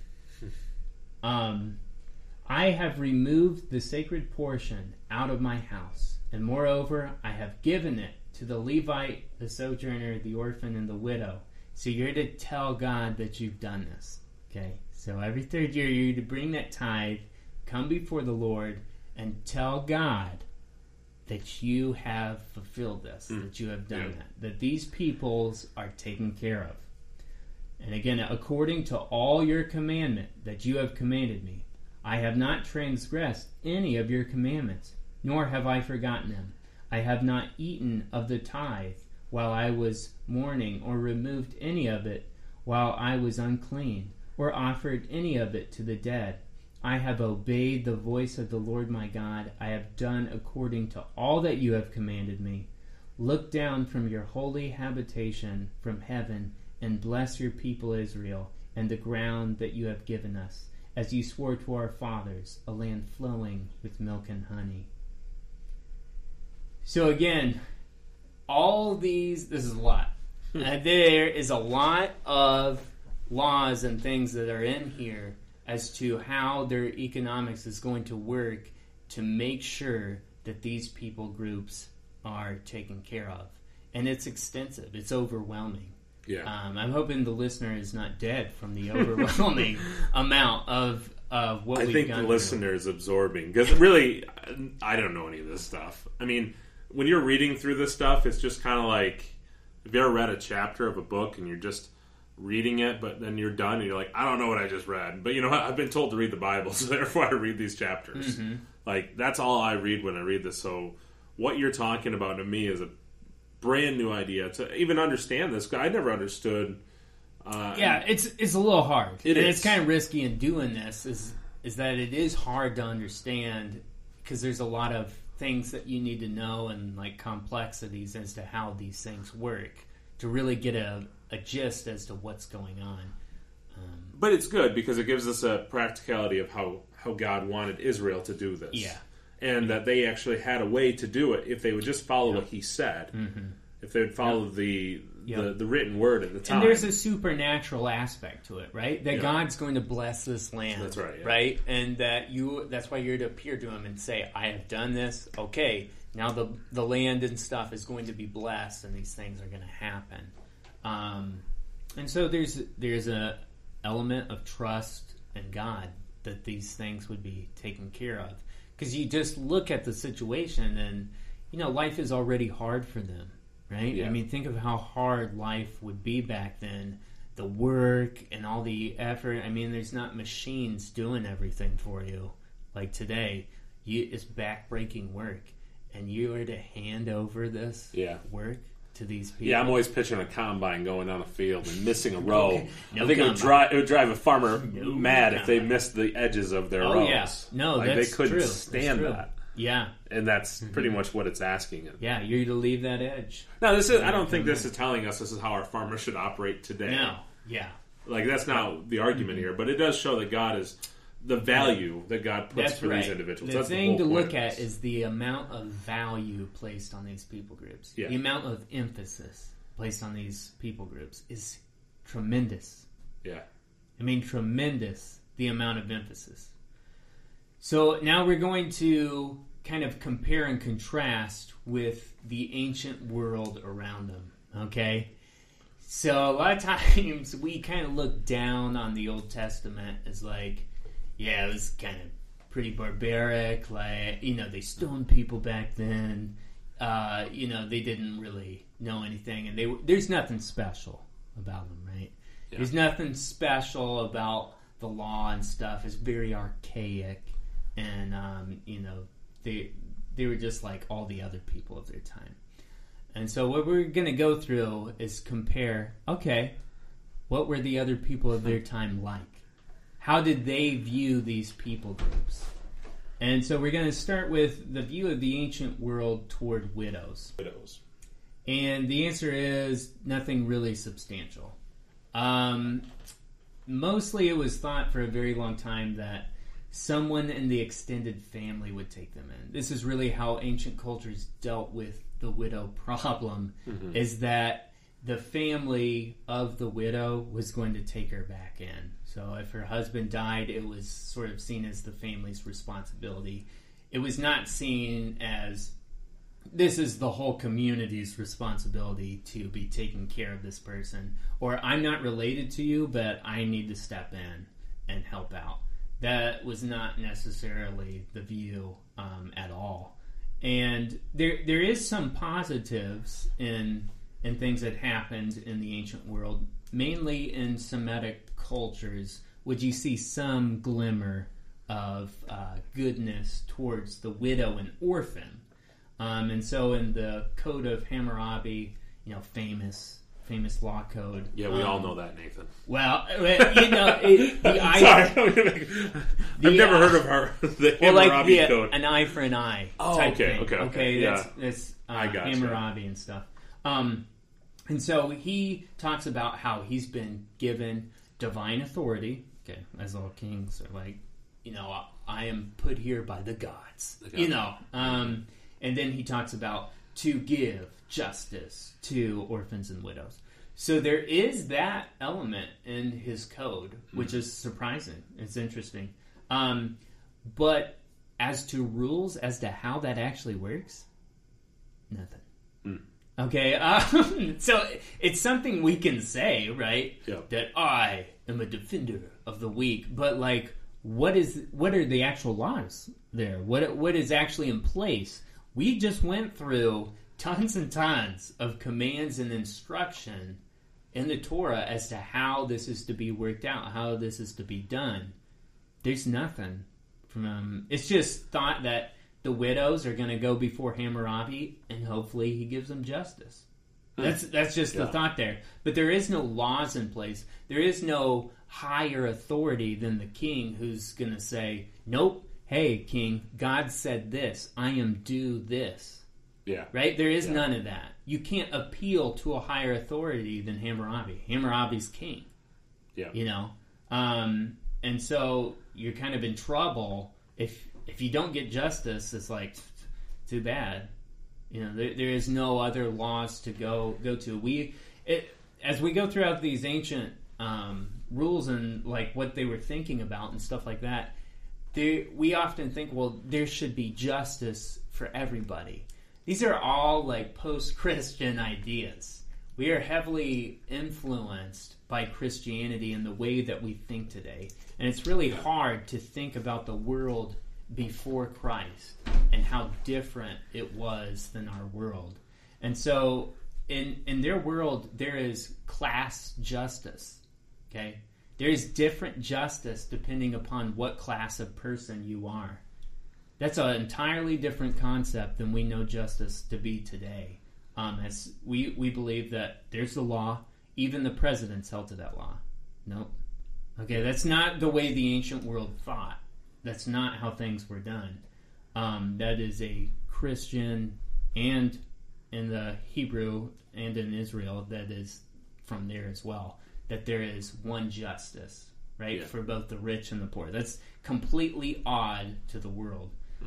Speaker 2: "I have removed the sacred portion out of my house, and moreover, I have given it to the Levite, the sojourner, the orphan, and the widow." So you're to tell God that you've done this. Okay? So every 3rd year, you're to bring that tithe, come before the Lord, and tell God that you have fulfilled this, that you have done that these peoples are taken care of. "And again, according to all your commandment that you have commanded me, I have not transgressed any of your commandments, nor have I forgotten them. I have not eaten of the tithe while I was mourning, or removed any of it while I was unclean, or offered any of it to the dead. I have obeyed the voice of the Lord my God. I have done according to all that you have commanded me. Look down from your holy habitation from heaven and bless your people Israel and the ground that you have given us, as you swore to our fathers, a land flowing with milk and honey." So again, all these, this is a lot. There is a lot of laws and things that are in here as to how their economics is going to work to make sure that these people groups are taken care of. And it's extensive. It's overwhelming.
Speaker 1: Yeah.
Speaker 2: I'm hoping the listener is not dead from the overwhelming amount of what we've gone through. I think the
Speaker 1: listener is absorbing. Because really, I don't know any of this stuff. I mean, when you're reading through this stuff, it's just kind of like, have you ever read a chapter of a book and you're just reading it, but then you're done and you're like, I don't know what I just read. But I've been told to read the Bible, so therefore I read these chapters.
Speaker 2: Mm-hmm.
Speaker 1: Like, that's all I read when I read this. So what you're talking about to me is a brand new idea to even understand this. I never understood.
Speaker 2: It's a little hard. It's kind of risky in doing this. Is that it is hard to understand because there's a lot of things that you need to know and like complexities as to how these things work to really get a gist as to what's going on.
Speaker 1: But it's good because it gives us a practicality of how God wanted Israel to do this.
Speaker 2: Yeah.
Speaker 1: And that they actually had a way to do it if they would just follow what he said. Mm-hmm. If they would follow the written word at the time.
Speaker 2: And there's a supernatural aspect to it, right? That God's going to bless this land.
Speaker 1: That's right. Yeah.
Speaker 2: Right? And that's why you're to appear to him and say, I have done this. Okay, now the land and stuff is going to be blessed and these things are going to happen. And so there's a element of trust in God that these things would be taken care of. Because you just look at the situation and, life is already hard for them, right?
Speaker 1: Yeah.
Speaker 2: I mean, think of how hard life would be back then. The work and all the effort. I mean, there's not machines doing everything for you like today. It's back-breaking work. And you are to hand over this work to these people.
Speaker 1: Yeah, I'm always picturing a combine going down a field and missing a row.
Speaker 2: No
Speaker 1: I think it would drive a farmer mad if they missed the edges of their rows.
Speaker 2: Yeah. No, that's
Speaker 1: they couldn't
Speaker 2: true.
Speaker 1: stand that.
Speaker 2: Yeah.
Speaker 1: And that's pretty much what it's asking.
Speaker 2: Yeah, you're to leave that edge.
Speaker 1: No, I don't think this is telling us this is how our farmers should operate today.
Speaker 2: No. Yeah.
Speaker 1: Like, that's not the argument here, but it does show that God is the value that God puts for these individuals.
Speaker 2: The thing to look at is the amount of value placed on these people groups.
Speaker 1: Yeah.
Speaker 2: The amount of emphasis placed on these people groups is tremendous.
Speaker 1: Yeah.
Speaker 2: I mean, tremendous, the amount of emphasis. So now we're going to kind of compare and contrast with the ancient world around them, okay? So a lot of times we kind of look down on the Old Testament as like, yeah, it was kind of pretty barbaric. Like, they stoned people back then. They didn't really know anything, and there's nothing special about them, right? Yeah. There's nothing special about the law and stuff. It's very archaic, and they were just like all the other people of their time. And so what we're going to go through is compare. Okay, what were the other people of their time like? How did they view these people groups? And so we're going to start with the view of the ancient world toward widows. And the answer is nothing really substantial. Mostly it was thought for a very long time that someone in the extended family would take them in. This is really how ancient cultures dealt with the widow problem, is that the family of the widow was going to take her back in. So if her husband died, it was sort of seen as the family's responsibility. It was not seen as this is the whole community's responsibility to be taking care of this person. Or I'm not related to you, but I need to step in and help out. That was not necessarily the view at all. And there is some positives in things that happened in the ancient world, mainly in Semitic cultures, would you see some glimmer of goodness towards the widow and orphan. And so in the Code of Hammurabi, famous law code.
Speaker 1: Yeah, we all know that, Nathan.
Speaker 2: Well, Sorry,
Speaker 1: I've never heard of her. The Hammurabi code.
Speaker 2: An eye for an eye.
Speaker 1: Oh,
Speaker 2: type
Speaker 1: okay,
Speaker 2: thing.
Speaker 1: okay.
Speaker 2: That's Hammurabi and stuff. And so he talks about how he's been given divine authority. Okay, as all kings are like, I am put here by the gods. And then he talks about to give justice to orphans and widows. So there is that element in his code, which is surprising. It's interesting. But as to rules, as to how that actually works, nothing. Okay, so it's something we can say, right?
Speaker 1: Yep.
Speaker 2: That I am a defender of the weak. But what are the actual laws there? What is actually in place? We just went through tons and tons of commands and instruction in the Torah as to how this is to be worked out, how this is to be done. There's nothing from. It's just thought that the widows are going to go before Hammurabi, and hopefully he gives them justice. That's just the thought there. But there is no laws in place. There is no higher authority than the king who's going to say, nope, hey, king, God said this. I am due this.
Speaker 1: Yeah.
Speaker 2: Right? There is none of that. You can't appeal to a higher authority than Hammurabi. Hammurabi's king.
Speaker 1: Yeah.
Speaker 2: You know? And so you're kind of in trouble. If you don't get justice, it's like, too bad. You know, there is no other laws to go to. As we go throughout these ancient rules and like what they were thinking about and stuff like that, we often think, well, there should be justice for everybody. These are all like post-Christian ideas. We are heavily influenced by Christianity in the way that we think today. And it's really hard to think about the world before Christ and how different it was than our world. And so in their world, there is class justice. Okay? There is different justice depending upon what class of person you are. That's an entirely different concept than we know justice to be today. As we believe that there's the law, even the president's held to that law. Nope. Okay, that's not the way the ancient world thought. That's not how things were done. That is a Christian, and in the Hebrew and in Israel, that is from there as well. That there is one justice, right, for both the rich and the poor. That's completely odd to the world.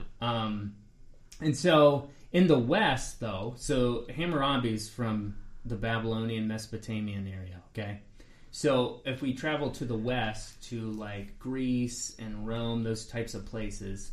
Speaker 2: And so in the West, though, so Hammurabi's from the Babylonian Mesopotamian area, okay? So if we travel to the West, to like Greece and Rome, those types of places,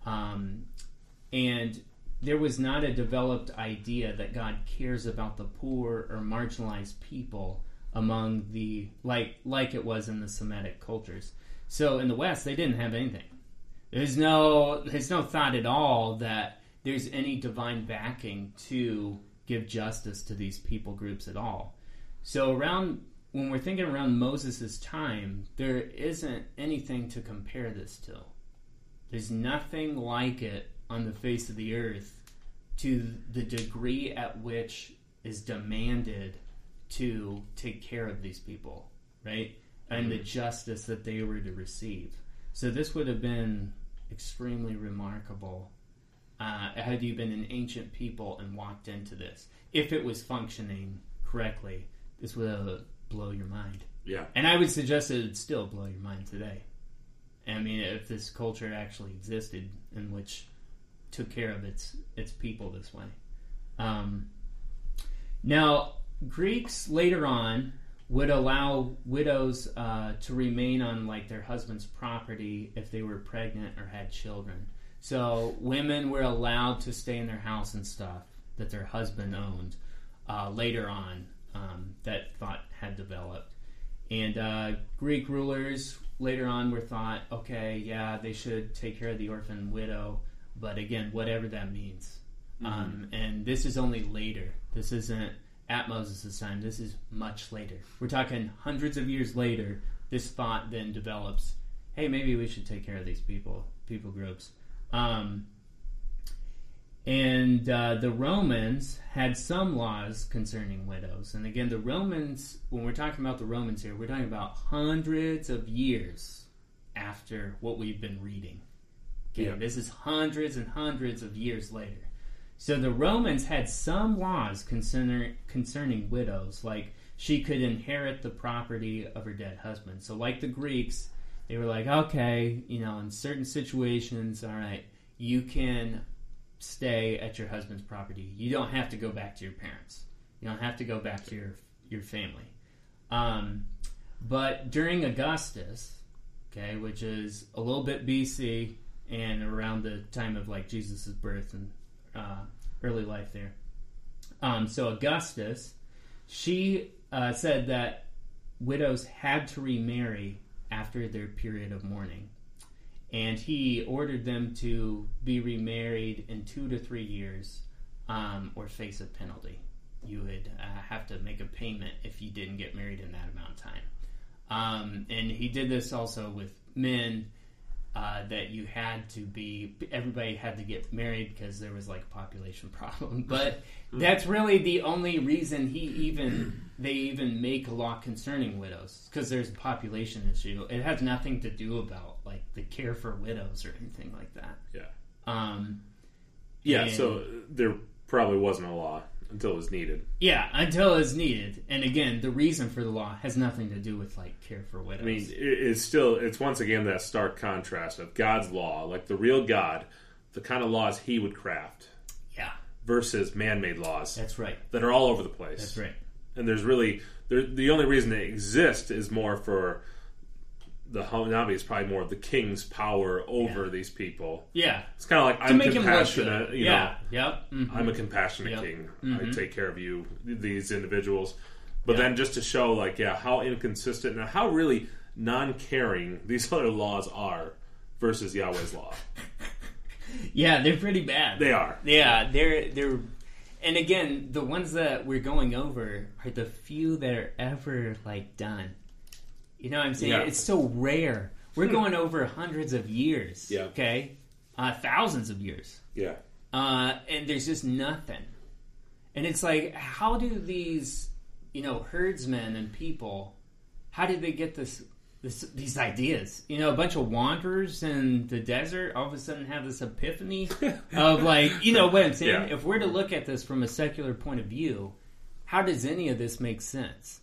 Speaker 2: and there was not a developed idea that God cares about the poor or marginalized people among the, like it was in the Semitic cultures. So in the West, they didn't have anything. There's no thought at all that there's any divine backing to give justice to these people groups at all. So when we're thinking around Moses' time, there isn't anything to compare this to. There's nothing like it on the face of the earth to the degree at which is demanded to take care of these people, right? And the justice that they were to receive. So this would have been extremely remarkable had you been an ancient people and walked into this. If it was functioning correctly, this would blow your mind.
Speaker 1: Yeah.
Speaker 2: And I would suggest it would still blow your mind today. I mean, if this culture actually existed in which took care of its people this way. Now, Greeks later on would allow widows to remain on like their husband's property if they were pregnant or had children. So women were allowed to stay in their house and stuff that their husband owned later on. That thought had developed. And Greek rulers later on were thought, okay, yeah, they should take care of the orphan widow, but again, whatever that means. And this is only later. This isn't at Moses' time. This is much later. We're talking hundreds of years later. This thought then develops, hey, maybe we should take care of these people groups. And the Romans had some laws concerning widows. And again, the Romans, when we're talking about the Romans here, we're talking about hundreds of years after what we've been reading. Okay, yeah. This is hundreds and hundreds of years later. So the Romans had some laws concerning widows, like she could inherit the property of her dead husband. So like the Greeks, they were like, okay, in certain situations, all right, you can stay at your husband's property. You don't have to go back to your parents. You don't have to go back to your family. But during Augustus, okay, which is a little bit BC and around the time of like Jesus' birth and early life there. So Augustus, she said that widows had to remarry after their period of mourning. And he ordered them to be remarried in 2 to 3 years or face a penalty. you would have to make a payment if you didn't get married in that amount of time. And he did this also with men, that you had to be, everybody had to get married because there was like a population problem. But that's really the only reason they even make a law concerning widows, because there's a population issue. It has nothing to do about like the care for widows or anything like that.
Speaker 1: Yeah. So there probably wasn't a law until it was needed.
Speaker 2: Yeah, until it's needed. And again, the reason for the law has nothing to do with like care for widows.
Speaker 1: I mean, it's once again that stark contrast of God's law, like the real God, the kind of laws he would craft.
Speaker 2: Yeah.
Speaker 1: Versus man-made laws.
Speaker 2: That's right.
Speaker 1: That are all over the place.
Speaker 2: That's right.
Speaker 1: And there's really, the only reason they exist is more for the Hammurabi is probably more of the king's power over these people.
Speaker 2: Yeah.
Speaker 1: It's kind of like, I'm compassionate, you know.
Speaker 2: Yep. Mm-hmm.
Speaker 1: I'm a compassionate king.
Speaker 2: Mm-hmm.
Speaker 1: I take care of you, these individuals. But then just to show, like, how inconsistent and how really non-caring these other laws are versus Yahweh's law.
Speaker 2: Yeah, they're pretty bad.
Speaker 1: They are.
Speaker 2: Yeah, they're... And again, the ones that we're going over are the few that are ever, like, done. You know what I'm saying? Yeah. It's so rare. We're going over hundreds of years.
Speaker 1: Yeah.
Speaker 2: Okay? Thousands of years.
Speaker 1: Yeah.
Speaker 2: And there's just nothing. And it's like, how do these, herdsmen and people, how did they get these ideas? A bunch of wanderers in the desert all of a sudden have this epiphany of like, what I'm saying? Yeah. If we're to look at this from a secular point of view, how does any of this make sense?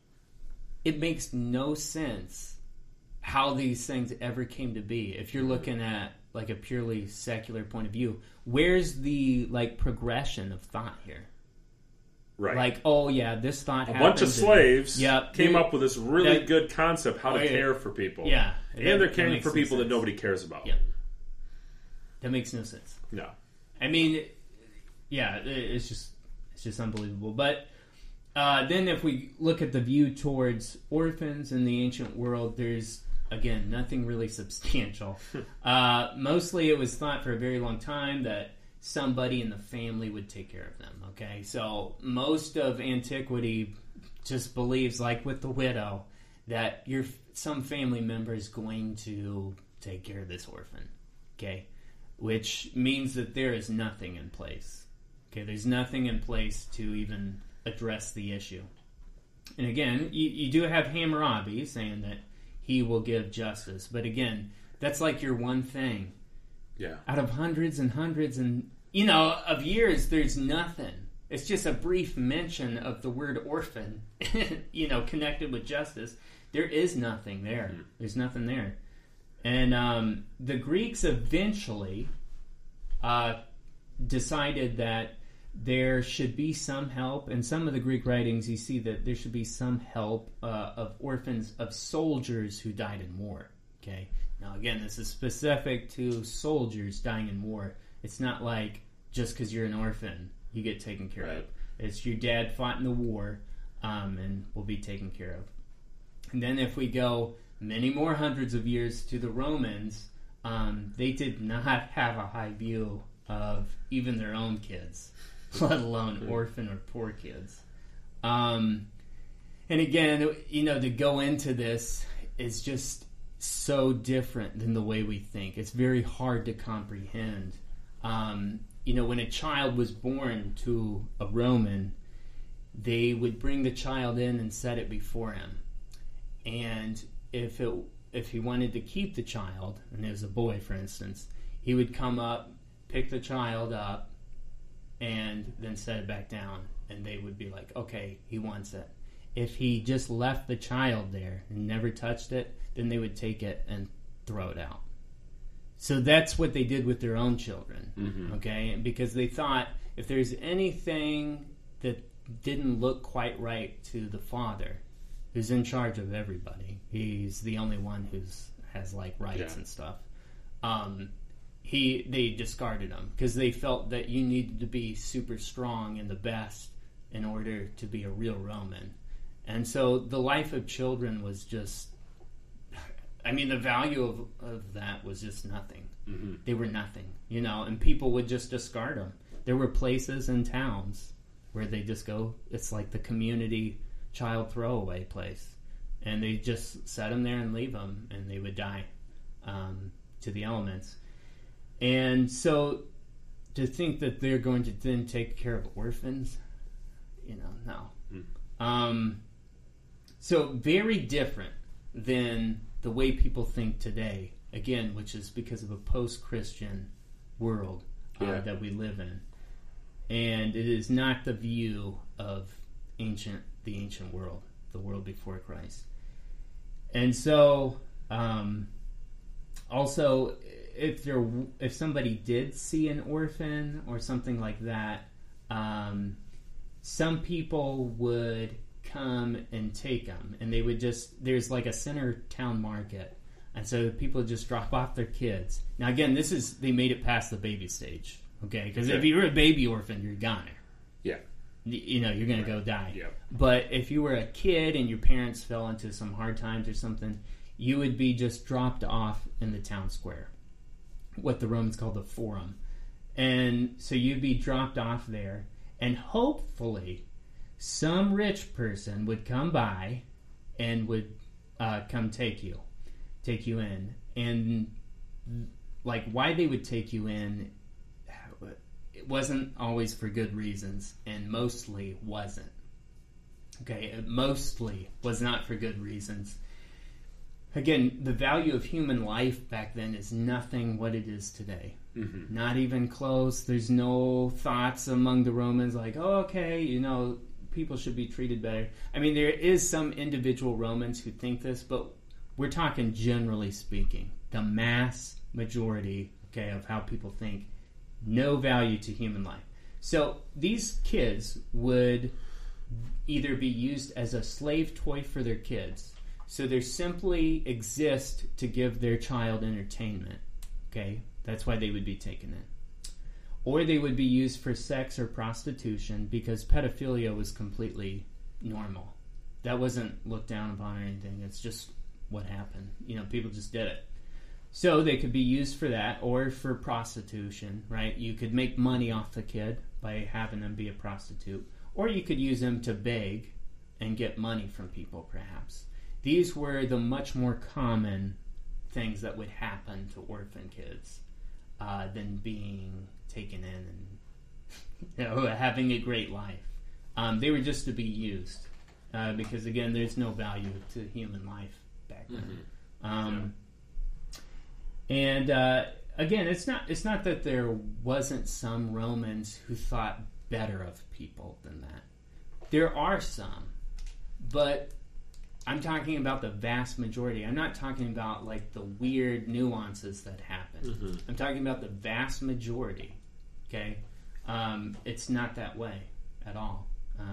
Speaker 2: It makes no sense how these things ever came to be. If you're looking at like a purely secular point of view, where's the like progression of thought here?
Speaker 1: Right.
Speaker 2: Like, oh yeah, this thought happened.
Speaker 1: A bunch of slaves came up with this really good concept how to care for people.
Speaker 2: Yeah.
Speaker 1: And they're caring for people that nobody cares about.
Speaker 2: Yep. That makes no sense.
Speaker 1: No.
Speaker 2: I mean, yeah, it's just unbelievable. But then if we look at the view towards orphans in the ancient world, there's, again, nothing really substantial. Mostly it was thought for a very long time that somebody in the family would take care of them, okay? So most of antiquity just believes, like with the widow, that some family member is going to take care of this orphan, okay? Which means that there is nothing in place. Okay, there's nothing in place to even address the issue. And again, you do have Hammurabi saying that he will give justice, but again, that's like your one thing.
Speaker 1: Yeah.
Speaker 2: Out of hundreds and hundreds and of years, there's nothing. It's just a brief mention of the word orphan, connected with justice. There is nothing there. Mm-hmm. There's nothing there. And the Greeks eventually decided that there should be some help. In some of the Greek writings, you see that there should be some help of orphans of soldiers who died in war. Okay. Now, again, this is specific to soldiers dying in war. It's not like just because you're an orphan, you get taken care of. It's your dad fought in the war and will be taken care of. And then if we go many more hundreds of years to the Romans, they did not have a high view of even their own kids, let alone orphan or poor kids. And again, to go into this is just so different than the way we think. It's very hard to comprehend. When a child was born to a Roman, they would bring the child in and set it before him. And if he wanted to keep the child, and it was a boy, for instance, he would come up, pick the child up, and then set it back down. And they would be like, okay, he wants it. If he just left the child there and never touched it, then they would take it and throw it out. So that's what they did with their own children, okay? Because they thought if there's anything that didn't look quite right to the father, who's in charge of everybody, he's the only one has like rights and stuff, they discarded him because they felt that you needed to be super strong and the best in order to be a real Roman. And so the life of children was just... the value of that was just nothing. Mm-hmm. They were nothing, and people would just discard them. There were places and towns where they just go. It's like the community child throwaway place, and they just set them there and leave them, and they would die to the elements. And so to think that they're going to then take care of orphans, no. So very different than the way people think today, again, which is because of a post-Christian world that we live in. And it is not the view of the ancient world, the world before Christ. And so, also, if somebody did see an orphan or something like that, some people would come and take them, and they would there's like a center town market, and so people just drop off their kids. Now again, they made it past the baby stage, okay? Because if you're a baby orphan, you're a goner.
Speaker 1: Yeah.
Speaker 2: You're going to go die.
Speaker 1: Yeah.
Speaker 2: But if you were a kid and your parents fell into some hard times or something, you would be just dropped off in the town square, what the Romans called the Forum. And so you'd be dropped off there, and hopefully some rich person would come by and would come take you in. And like why they would take you in, it wasn't always for good reasons, and mostly wasn't. Okay, it mostly was not for good reasons. Again, the value of human life back then is nothing what it is today. Mm-hmm. Not even close. There's no thoughts among the Romans like, oh, okay, people should be treated better. I mean, there is some individual Romans who think this, but we're talking generally speaking. The mass majority, okay, of how people think, no value to human life. So these kids would either be used as a slave toy for their kids, so they simply exist to give their child entertainment, okay? That's why they would be taken in. Or they would be used for sex or prostitution, because pedophilia was completely normal. That wasn't looked down upon or anything. It's just what happened. People just did it. So they could be used for that or for prostitution, right? You could make money off the kid by having them be a prostitute. Or you could use them to beg and get money from people, perhaps. These were the much more common things that would happen to orphan kids than being taken in and having a great life. They were just to be used because, again, there's no value to human life back then. Mm-hmm. And again, it's not that there wasn't some Romans who thought better of people than that. There are some, but I'm talking about the vast majority. I'm not talking about like the weird nuances that happen. Mm-hmm. I'm talking about the vast majority. Okay, it's not that way at all,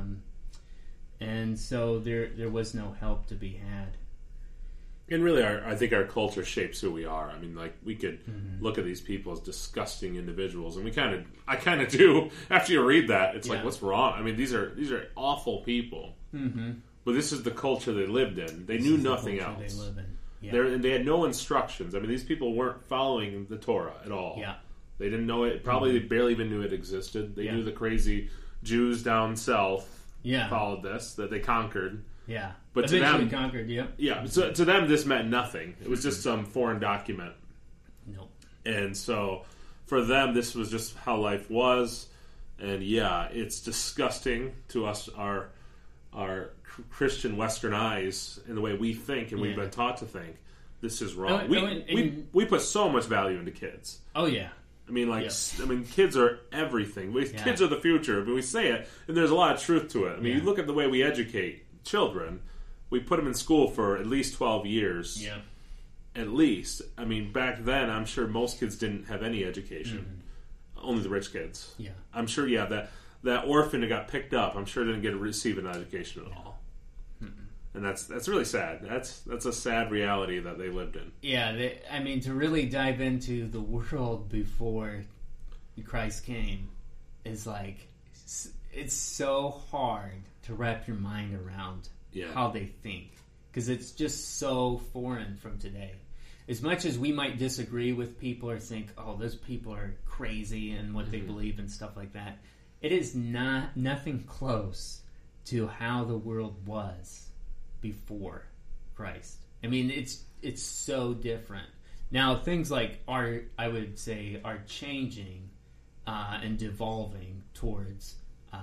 Speaker 2: and so there was no help to be had.
Speaker 1: And really, I think our culture shapes who we are. I mean, like, we could look at these people as disgusting individuals, and I kind of do. After you read that, it's like, what's wrong? I mean, these are awful people. Mm-hmm. But this is the culture they lived in. They knew nothing else. They live in. Yeah. They had no instructions. I mean, these people weren't following the Torah at all. Yeah. They didn't know it. Probably they barely even knew it existed. They knew the crazy Jews down south followed this, that they conquered.
Speaker 2: Yeah.
Speaker 1: But
Speaker 2: eventually
Speaker 1: to them,
Speaker 2: conquered,
Speaker 1: Yeah, so to them this meant nothing. It was just some foreign document.
Speaker 2: Nope.
Speaker 1: And so for them this was just how life was. And it's disgusting to us, our Christian Western eyes, and the way we think and we've been taught to think. This is wrong. We put so much value into kids.
Speaker 2: Oh yeah.
Speaker 1: I mean, kids are everything. Kids are the future. I mean, we say it, and there's a lot of truth to it. I mean, you look at the way we educate children. We put them in school for at least 12 years. Yeah. At least. I mean, back then, I'm sure most kids didn't have any education. Mm-hmm. Only the rich kids. Yeah. I'm sure, that orphan that got picked up, I'm sure didn't get to receive an education at all. And that's really sad. That's a sad reality that they lived in.
Speaker 2: Yeah, to really dive into the world before Christ came is like, it's so hard to wrap your mind around how they think, because it's just so foreign from today. As much as we might disagree with people or think, oh, those people are crazy and what they believe and stuff like that, it is nothing close to how the world was before Christ. I mean, it's so different. Now, things like I would say, are changing and devolving towards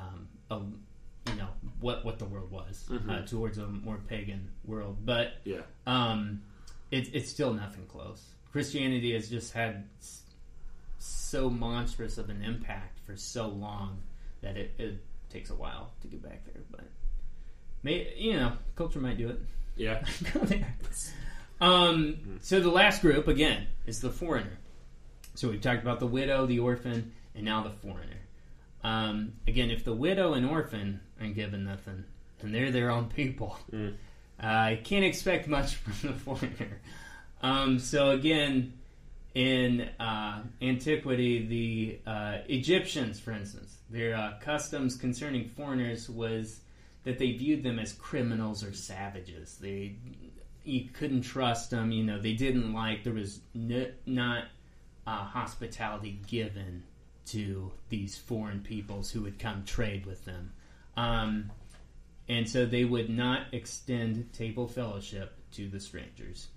Speaker 2: what the world was, towards a more pagan world. But it's still nothing close. Christianity has just had so monstrous of an impact for so long that it takes a while to get back there. But culture might do it.
Speaker 1: Yeah.
Speaker 2: Go there. So the last group, again, is the foreigner. So we've talked about the widow, the orphan, and now the foreigner. Again, if the widow and orphan aren't given nothing, and they're their own people, I can't expect much from the foreigner. So again, in antiquity, the Egyptians, for instance, their customs concerning foreigners was that they viewed them as criminals or savages. You couldn't trust them. They didn't there was not hospitality given to these foreign peoples who would come trade with them. And so they would not extend table fellowship to the strangers.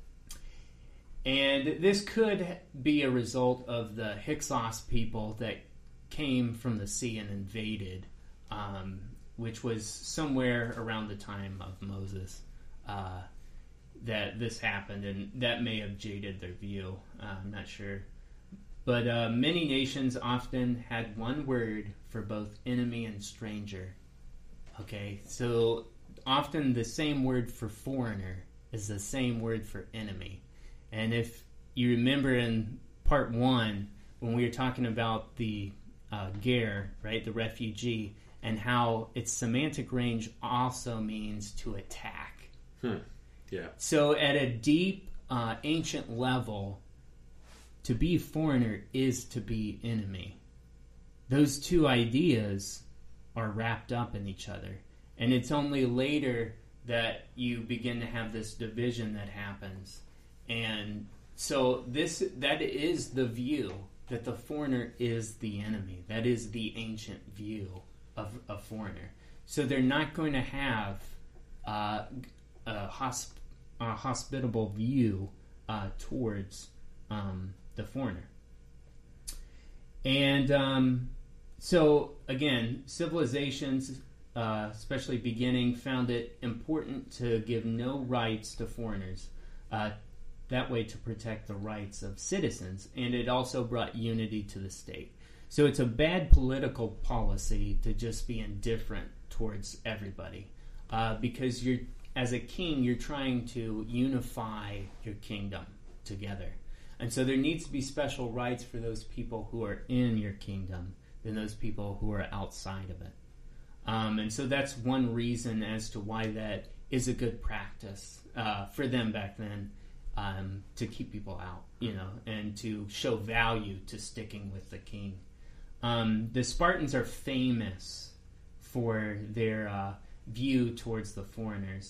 Speaker 2: And this could be a result of the Hyksos people that came from the sea and invaded, which was somewhere around the time of Moses that this happened, and that may have jaded their view. I'm not sure. But many nations often had one word for both enemy and stranger. Okay, so often the same word for foreigner is the same word for enemy. And if you remember in part 1, when we were talking about the ger, right, the refugee, and how its semantic range also means to attack.
Speaker 1: Yeah.
Speaker 2: So at a deep, ancient level, to be foreigner is to be enemy. Those two ideas are wrapped up in each other. And it's only later that you begin to have this division that happens. And so that is the view, that the foreigner is the enemy. That is the ancient view of a foreigner. So they're not going to have a hospitable view towards the foreigner. And so, again, civilizations, especially beginning, found it important to give no rights to foreigners. That way to protect the rights of citizens. And it also brought unity to the state. So it's a bad political policy to just be indifferent towards everybody. Because as a king, you're trying to unify your kingdom together. And so there needs to be special rights for those people who are in your kingdom than those people who are outside of it. And so that's one reason as to why that is a good practice for them back then, to keep people out, and to show value to sticking with the king. The Spartans are famous for their view towards the foreigners.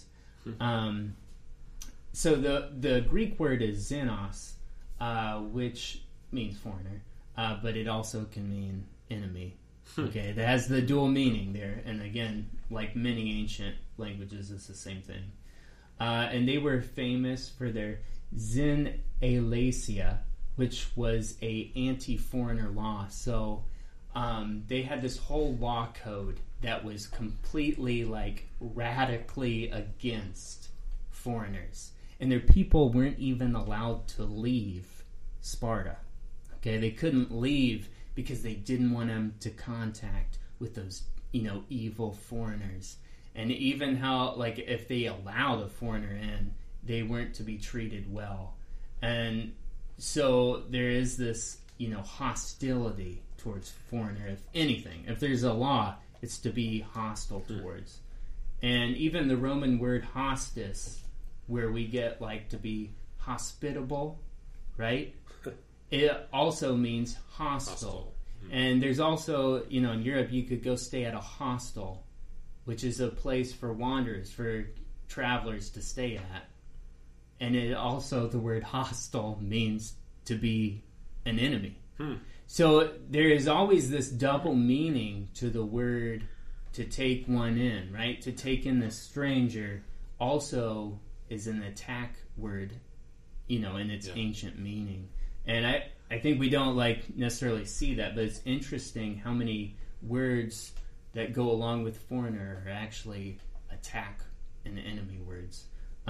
Speaker 2: So the Greek word is xenos, which means foreigner, but it also can mean enemy. Okay, that has the dual meaning there. And again, like many ancient languages, it's the same thing. And they were famous for their xenalacia, which was a anti-foreigner law. So they had this whole law code that was completely, radically against foreigners. And their people weren't even allowed to leave Sparta. Okay, they couldn't leave because they didn't want them to contact with those, evil foreigners. And even how, if they allowed a foreigner in, they weren't to be treated well. And so there is this, hostility towards foreigner. If anything, if there's a law, it's to be hostile towards. And even the Roman word hostis, where we get to be hospitable, right? It also means hostile. And there's also, in Europe, you could go stay at a hostel, which is a place for wanderers, for travelers to stay at. And it also, the word hostile means to be an enemy. So there is always this double meaning to the word to take one in, right? To take in the stranger also is an attack word, in its ancient meaning. And I think we don't necessarily see that, but it's interesting how many words that go along with foreigner are actually attack and enemy words.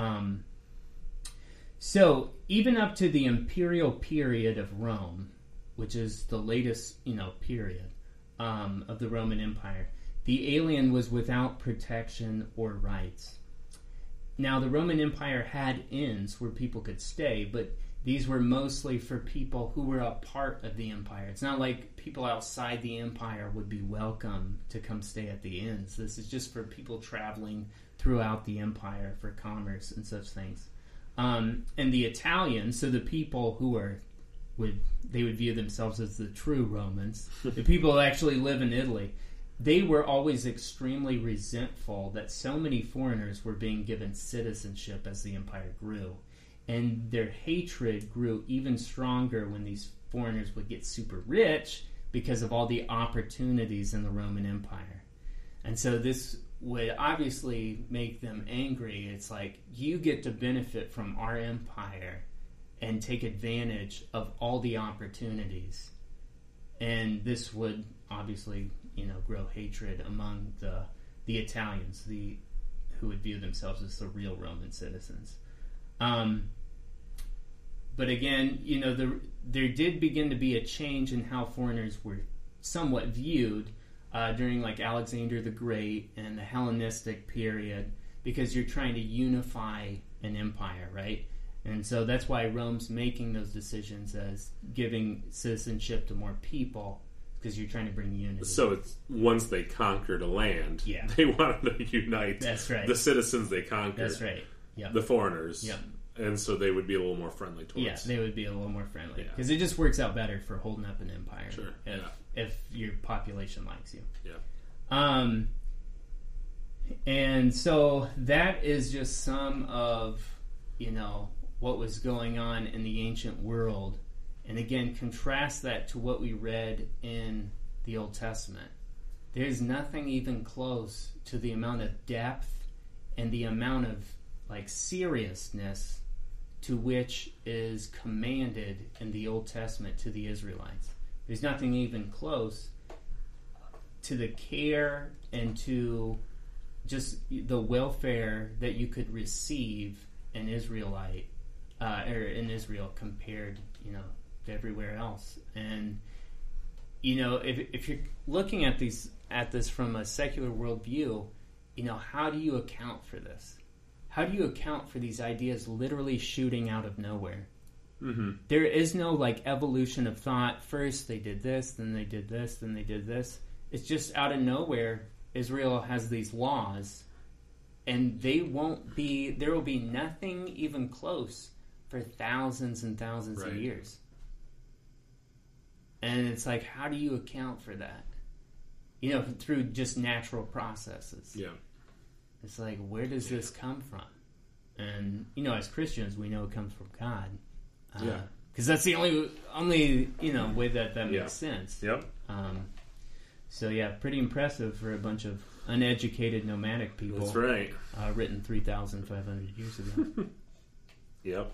Speaker 2: So even up to the imperial period of Rome, which is the latest, period of the Roman Empire, the alien was without protection or rights. Now, the Roman Empire had inns where people could stay, but these were mostly for people who were a part of the empire. It's not like people outside the empire would be welcome to come stay at the inns. This is just for people traveling throughout the empire for commerce and such things. And the Italians, so the people who would view themselves as the true Romans, the people who actually live in Italy, they were always extremely resentful that so many foreigners were being given citizenship as the empire grew. And their hatred grew even stronger when these foreigners would get super rich because of all the opportunities in the Roman Empire. And so this would obviously make them angry. It's like, you get to benefit from our empire and take advantage of all the opportunities. And this would obviously, grow hatred among the Italians, who would view themselves as the real Roman citizens. But again, there did begin to be a change in how foreigners were somewhat viewed during Alexander the Great and the Hellenistic period, because you're trying to unify an empire, right? And so that's why Rome's making those decisions as giving citizenship to more people, because you're trying to bring unity.
Speaker 1: So it's once they conquered a land, they wanted to unite the citizens they conquered.
Speaker 2: That's right. Yep.
Speaker 1: The foreigners.
Speaker 2: Yep.
Speaker 1: And so they would be a little more friendly towards.
Speaker 2: Yeah, they would be a little more friendly. Because it just works out better for holding up an empire.
Speaker 1: Sure.
Speaker 2: If your population likes you.
Speaker 1: Yeah.
Speaker 2: And so that is just some of, what was going on in the ancient world. And again, contrast that to what we read in the Old Testament. There's nothing even close to the amount of depth and the amount of seriousness to which is commanded in the Old Testament to the Israelites. There's nothing even close to the care and to just the welfare that you could receive an Israelite or in Israel compared, to everywhere else. And if you're looking at this from a secular worldview, how do you account for this? How do you account for these ideas literally shooting out of nowhere?
Speaker 1: Mm-hmm.
Speaker 2: There is no evolution of thought. First they did this, then they did this, then they did this. It's just out of nowhere. Israel has these laws, and there will be nothing even close for thousands and thousands of years. And it's how do you account for that? Through just natural processes.
Speaker 1: Yeah. It's
Speaker 2: where does this come from? And, as Christians, we know it comes from God. Because that's the only way that makes sense.
Speaker 1: Yep.
Speaker 2: So, pretty impressive for a bunch of uneducated nomadic people.
Speaker 1: That's right.
Speaker 2: Written 3,500 years ago.
Speaker 1: Yep.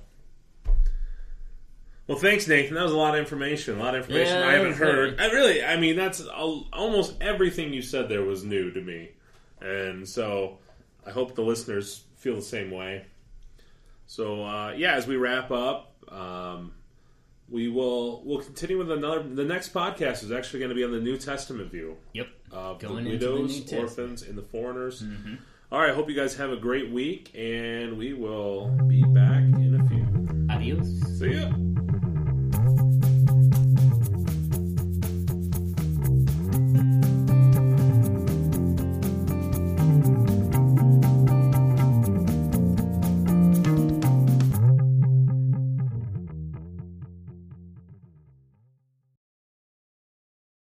Speaker 1: Well, thanks, Nathan. That was a lot of information. I haven't heard. That's almost everything you said there was new to me. And so I hope the listeners feel the same way. So, as we wrap up, we'll continue with the next podcast is actually going to be on the New Testament view.
Speaker 2: Yep.
Speaker 1: Of the
Speaker 2: Going
Speaker 1: widows,
Speaker 2: into the New
Speaker 1: orphans, and the foreigners.
Speaker 2: Mm-hmm.
Speaker 1: All right, hope you guys have a great week, and we will be back in a few.
Speaker 2: Adios.
Speaker 1: See ya.